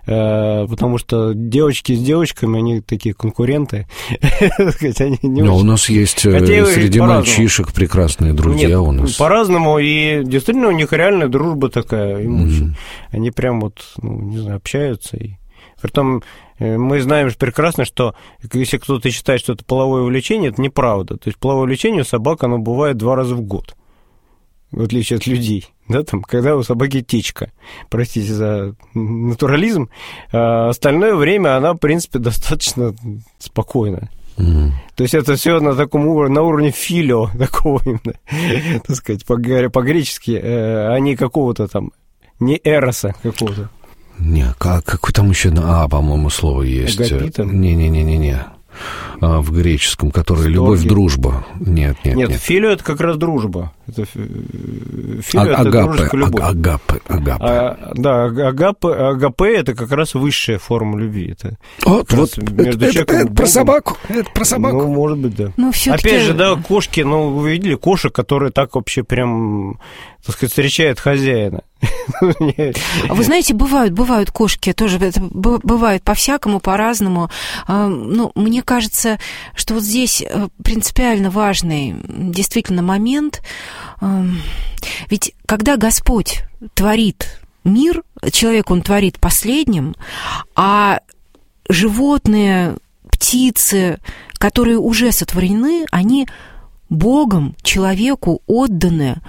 потому что девочки с девочками, они такие конкуренты. Но у нас есть среди мальчишек прекрасные друзья у нас. По-разному, и действительно у них реальная дружба такая. Они прям вот, не знаю, общаются. Притом мы знаем прекрасно, что если кто-то считает, что это половое влечение, это неправда. То есть половое влечение у собак, оно бывает два раза в год, в отличие от людей. Да, там, когда у собаки течка, простите за натурализм, а остальное время она, в принципе, достаточно спокойна. Mm. То есть это все на таком уровне, на уровне филио, такого именно, так сказать, по-гречески, а не какого-то там, не эроса какого-то. Не, как, какое там еще, а, по-моему, слово есть. Агапита? Не-не-не-не-не. А, в греческом, которое любовь, дружба. Нет, нет, нет. Нет, филио – это как раз дружба. Это, филио а, – это дружеская любовь. Агапе, агапе. А, да, агапе, агапе – это как раз высшая форма любви. Это вот, вот это, это, это про собаку. Это про собаку. Ну, может быть, да. Ну, опять же, да, кошки, ну, вы видели кошек, которые так вообще прям, так сказать, встречают хозяина. Вы знаете, бывают, бывают кошки, тоже это бывает по-всякому, по-разному. Ну, мне кажется, что вот здесь принципиально важный действительно момент. Ведь когда Господь творит мир, человек он творит последним, а животные, птицы, которые уже сотворены, они Богом человеку отданы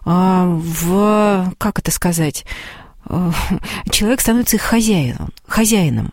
в, как это сказать, человек становится их хозяином, хозяином.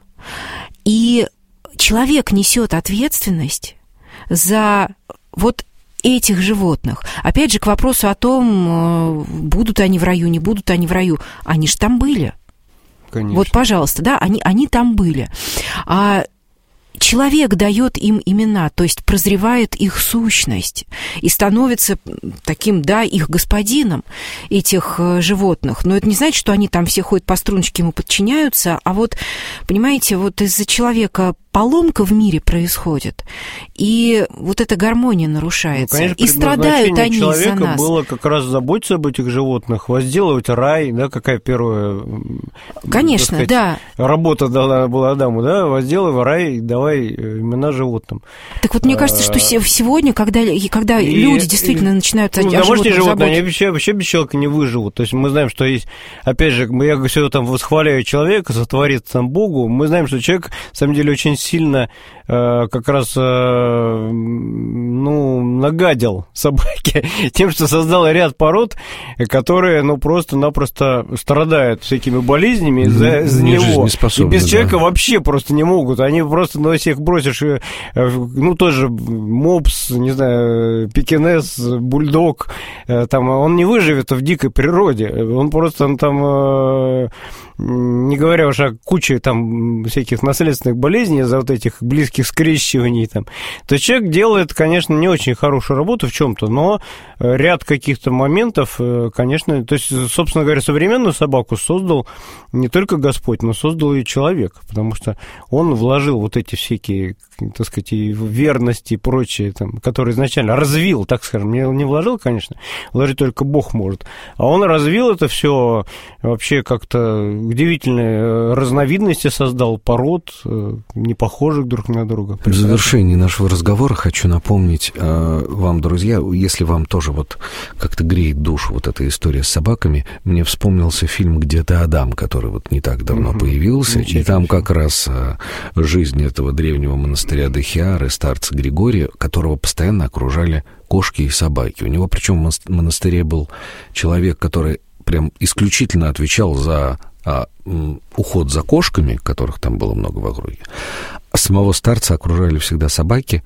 И человек несет ответственность за вот этих животных. Опять же, к вопросу о том, будут они в раю, не будут они в раю. Они же там были. Конечно. Вот, пожалуйста, да, они, они там были. А человек дает им имена, то есть прозревает их сущность и становится таким, да, их господином, этих животных. Но это не значит, что они там все ходят по струночке, ему подчиняются, а вот, понимаете, вот из-за человека поломка в мире происходит, и вот эта гармония нарушается, ну, конечно, и страдают они за нас. Было как раз заботиться об этих животных, возделывать рай, да, какая первая, конечно, сказать, да, работа дана была Адаму, да, возделывай рай, давай имена животным. Так вот, мне кажется, что сегодня, когда, когда и, люди действительно и, начинают ну, о домашние животных животные, они вообще, вообще без человека не выживут. То есть мы знаем, что есть, опять же, я все там восхваляю человека, сотворит там Богу, мы знаем, что человек, на самом деле, очень сильно э, как раз э, ну, нагадил собаке тем, что создал ряд пород, которые, ну, просто-напросто страдают всякими болезнями из-за, из-за него. И без да. человека вообще просто не могут. Они просто, ну, если их бросишь, ну, тоже мопс, не знаю, пекинес, бульдог, там, он не выживет в дикой природе. Он просто он там, э, не говоря уж о куче там всяких наследственных болезней из-за вот этих близких скрещиваний там, то человек делает, конечно, не очень хорошую работу в чем-то, но ряд каких-то моментов, конечно, то есть, собственно говоря, современную собаку создал не только Господь, но создал и человек, потому что он вложил вот эти всякие, так сказать, и верность и прочее, там, которые изначально развил, так скажем, не, не вложил, конечно, вложить только Бог может, а он развил это все вообще как-то удивительные разновидности создал, пород, не похожих друг на друга. В завершении нашего разговора хочу напомнить э, вам, друзья, если вам тоже вот как-то греет душу вот эта история с собаками, мне вспомнился фильм «Где-то Адам», который вот не так давно угу. появился, и там как раз э, жизнь этого древнего монастыря Дахиары, старца Григория, которого постоянно окружали кошки и собаки. У него, причем в монастыре был человек, который прям исключительно отвечал за а, м, уход за кошками, которых там было много в округе. Самого старца окружали всегда собаки,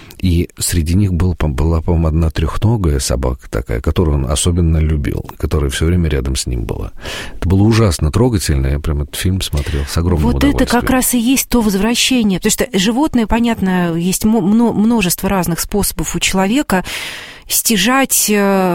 и среди них был, была, по-моему, одна трехногая собака такая, которую он особенно любил, которая все время рядом с ним была. Это было ужасно трогательно, я прям этот фильм смотрел с огромным вот удовольствием. Вот это как раз и есть то возвращение, потому что животные, понятно, есть множество разных способов у человека стяжать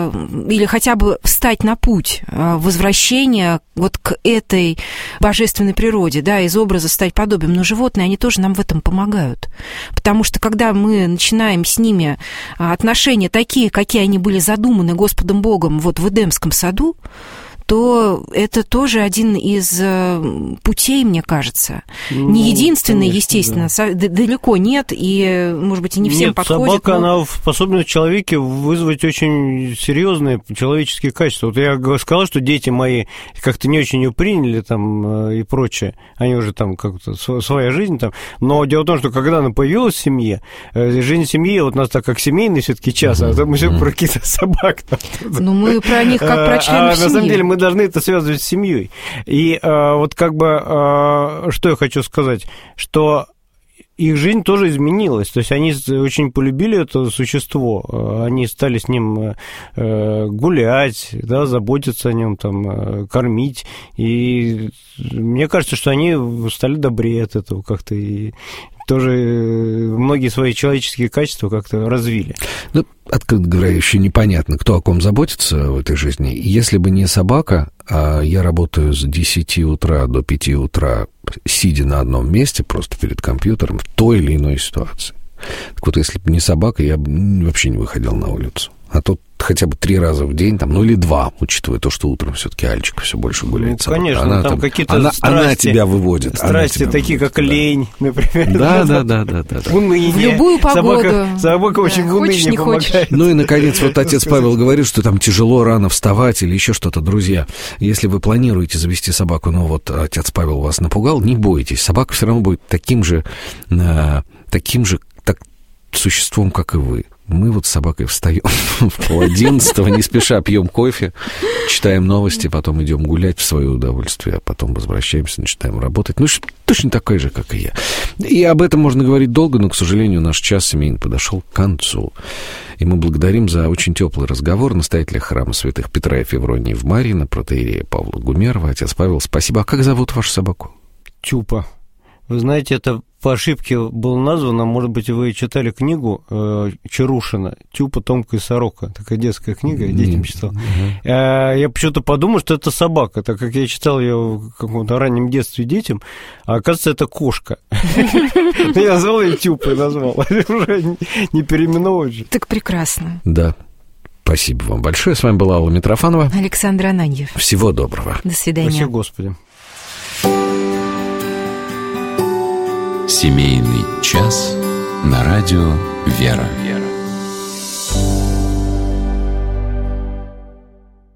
или хотя бы встать на путь возвращения вот к этой божественной природе, да, из образа стать подобием. Но животные, они тоже нам в этом помогают. Потому что когда мы начинаем с ними отношения такие, какие они были задуманы Господом Богом вот в Эдемском саду, то то это тоже один из путей, мне кажется. Ну, не единственный, конечно, естественно, да. далеко нет, и, может быть, и не всем нет, подходит. Собака, но... она способна в человеке вызвать очень серьезные человеческие качества. Вот я сказал, что дети мои как-то не очень ее приняли там и прочее. Они уже там как-то своя жизнь там. Но дело в том, что когда она появилась в семье, жизнь семьи, вот у нас так как семейный все-таки час, а то мы все про каких-то собак. Ну, мы про них как про членов а, семьи. На самом деле мы должны это связывать с семьей. И а, вот как бы, а, что я хочу сказать, что их жизнь тоже изменилась. То есть они очень полюбили это существо. Они стали с ним гулять, да, заботиться о нем, там, кормить. И мне кажется, что они стали добрее от этого как-то. И тоже многие свои человеческие качества как-то развили. Ну, откровенно говоря, еще непонятно, кто о ком заботится в этой жизни. Если бы не собака, а я работаю с десяти утра до пяти утра, сидя на одном месте, просто перед компьютером, в той или иной ситуации. Так вот, если бы не собака, я бы вообще не выходил на улицу. А тут хотя бы три раза в день, там, ну или два, учитывая то, что утром все-таки Альчика все больше гуляет. Ну, конечно, она, там, там какие-то она, страсти, она тебя выводит. Страсти тебя такие, выводит, как да. лень, например. Да, да, да, да, да, да. Уныние. В любую погоду. Собака, собака да, очень в уныние помогает. Ну и, наконец, вот отец Павел говорит, что там тяжело рано вставать или еще что-то. Друзья, если вы планируете завести собаку, но вот отец Павел вас напугал, не бойтесь. Собака все равно будет таким же, таким же так, существом, как и вы. Мы вот с собакой встаем в пол одиннадцатого, не спеша пьем кофе, читаем новости, потом идем гулять в свое удовольствие, а потом возвращаемся, начинаем работать. Ну, точно такой же, как и я. И об этом можно говорить долго, но, к сожалению, наш час семейный подошел к концу. И мы благодарим за очень теплый разговор настоятеля храма святых Петра и Февронии в Марьино, протоиерея Павла Гумерова. Отец Павел, спасибо. А как зовут вашу собаку? Тюпа. Вы знаете, это по ошибке было названо, может быть, вы читали книгу э, Чарушина «Тюпа, Томка и Сорока». Такая детская книга, я детям читал. Uh-huh. Э, я почему-то подумал, что это собака, так как я читал ее в каком-то раннем детстве детям, а оказывается, это кошка. Я назвал ее Тюпой, назвал. Уже не переименовывать. Так прекрасно. Да. Спасибо вам большое. С вами была Алла Митрофанова. Александр Ананьев. Всего доброго. До свидания. Спасибо, Господи. Семейный час на радио «Вера».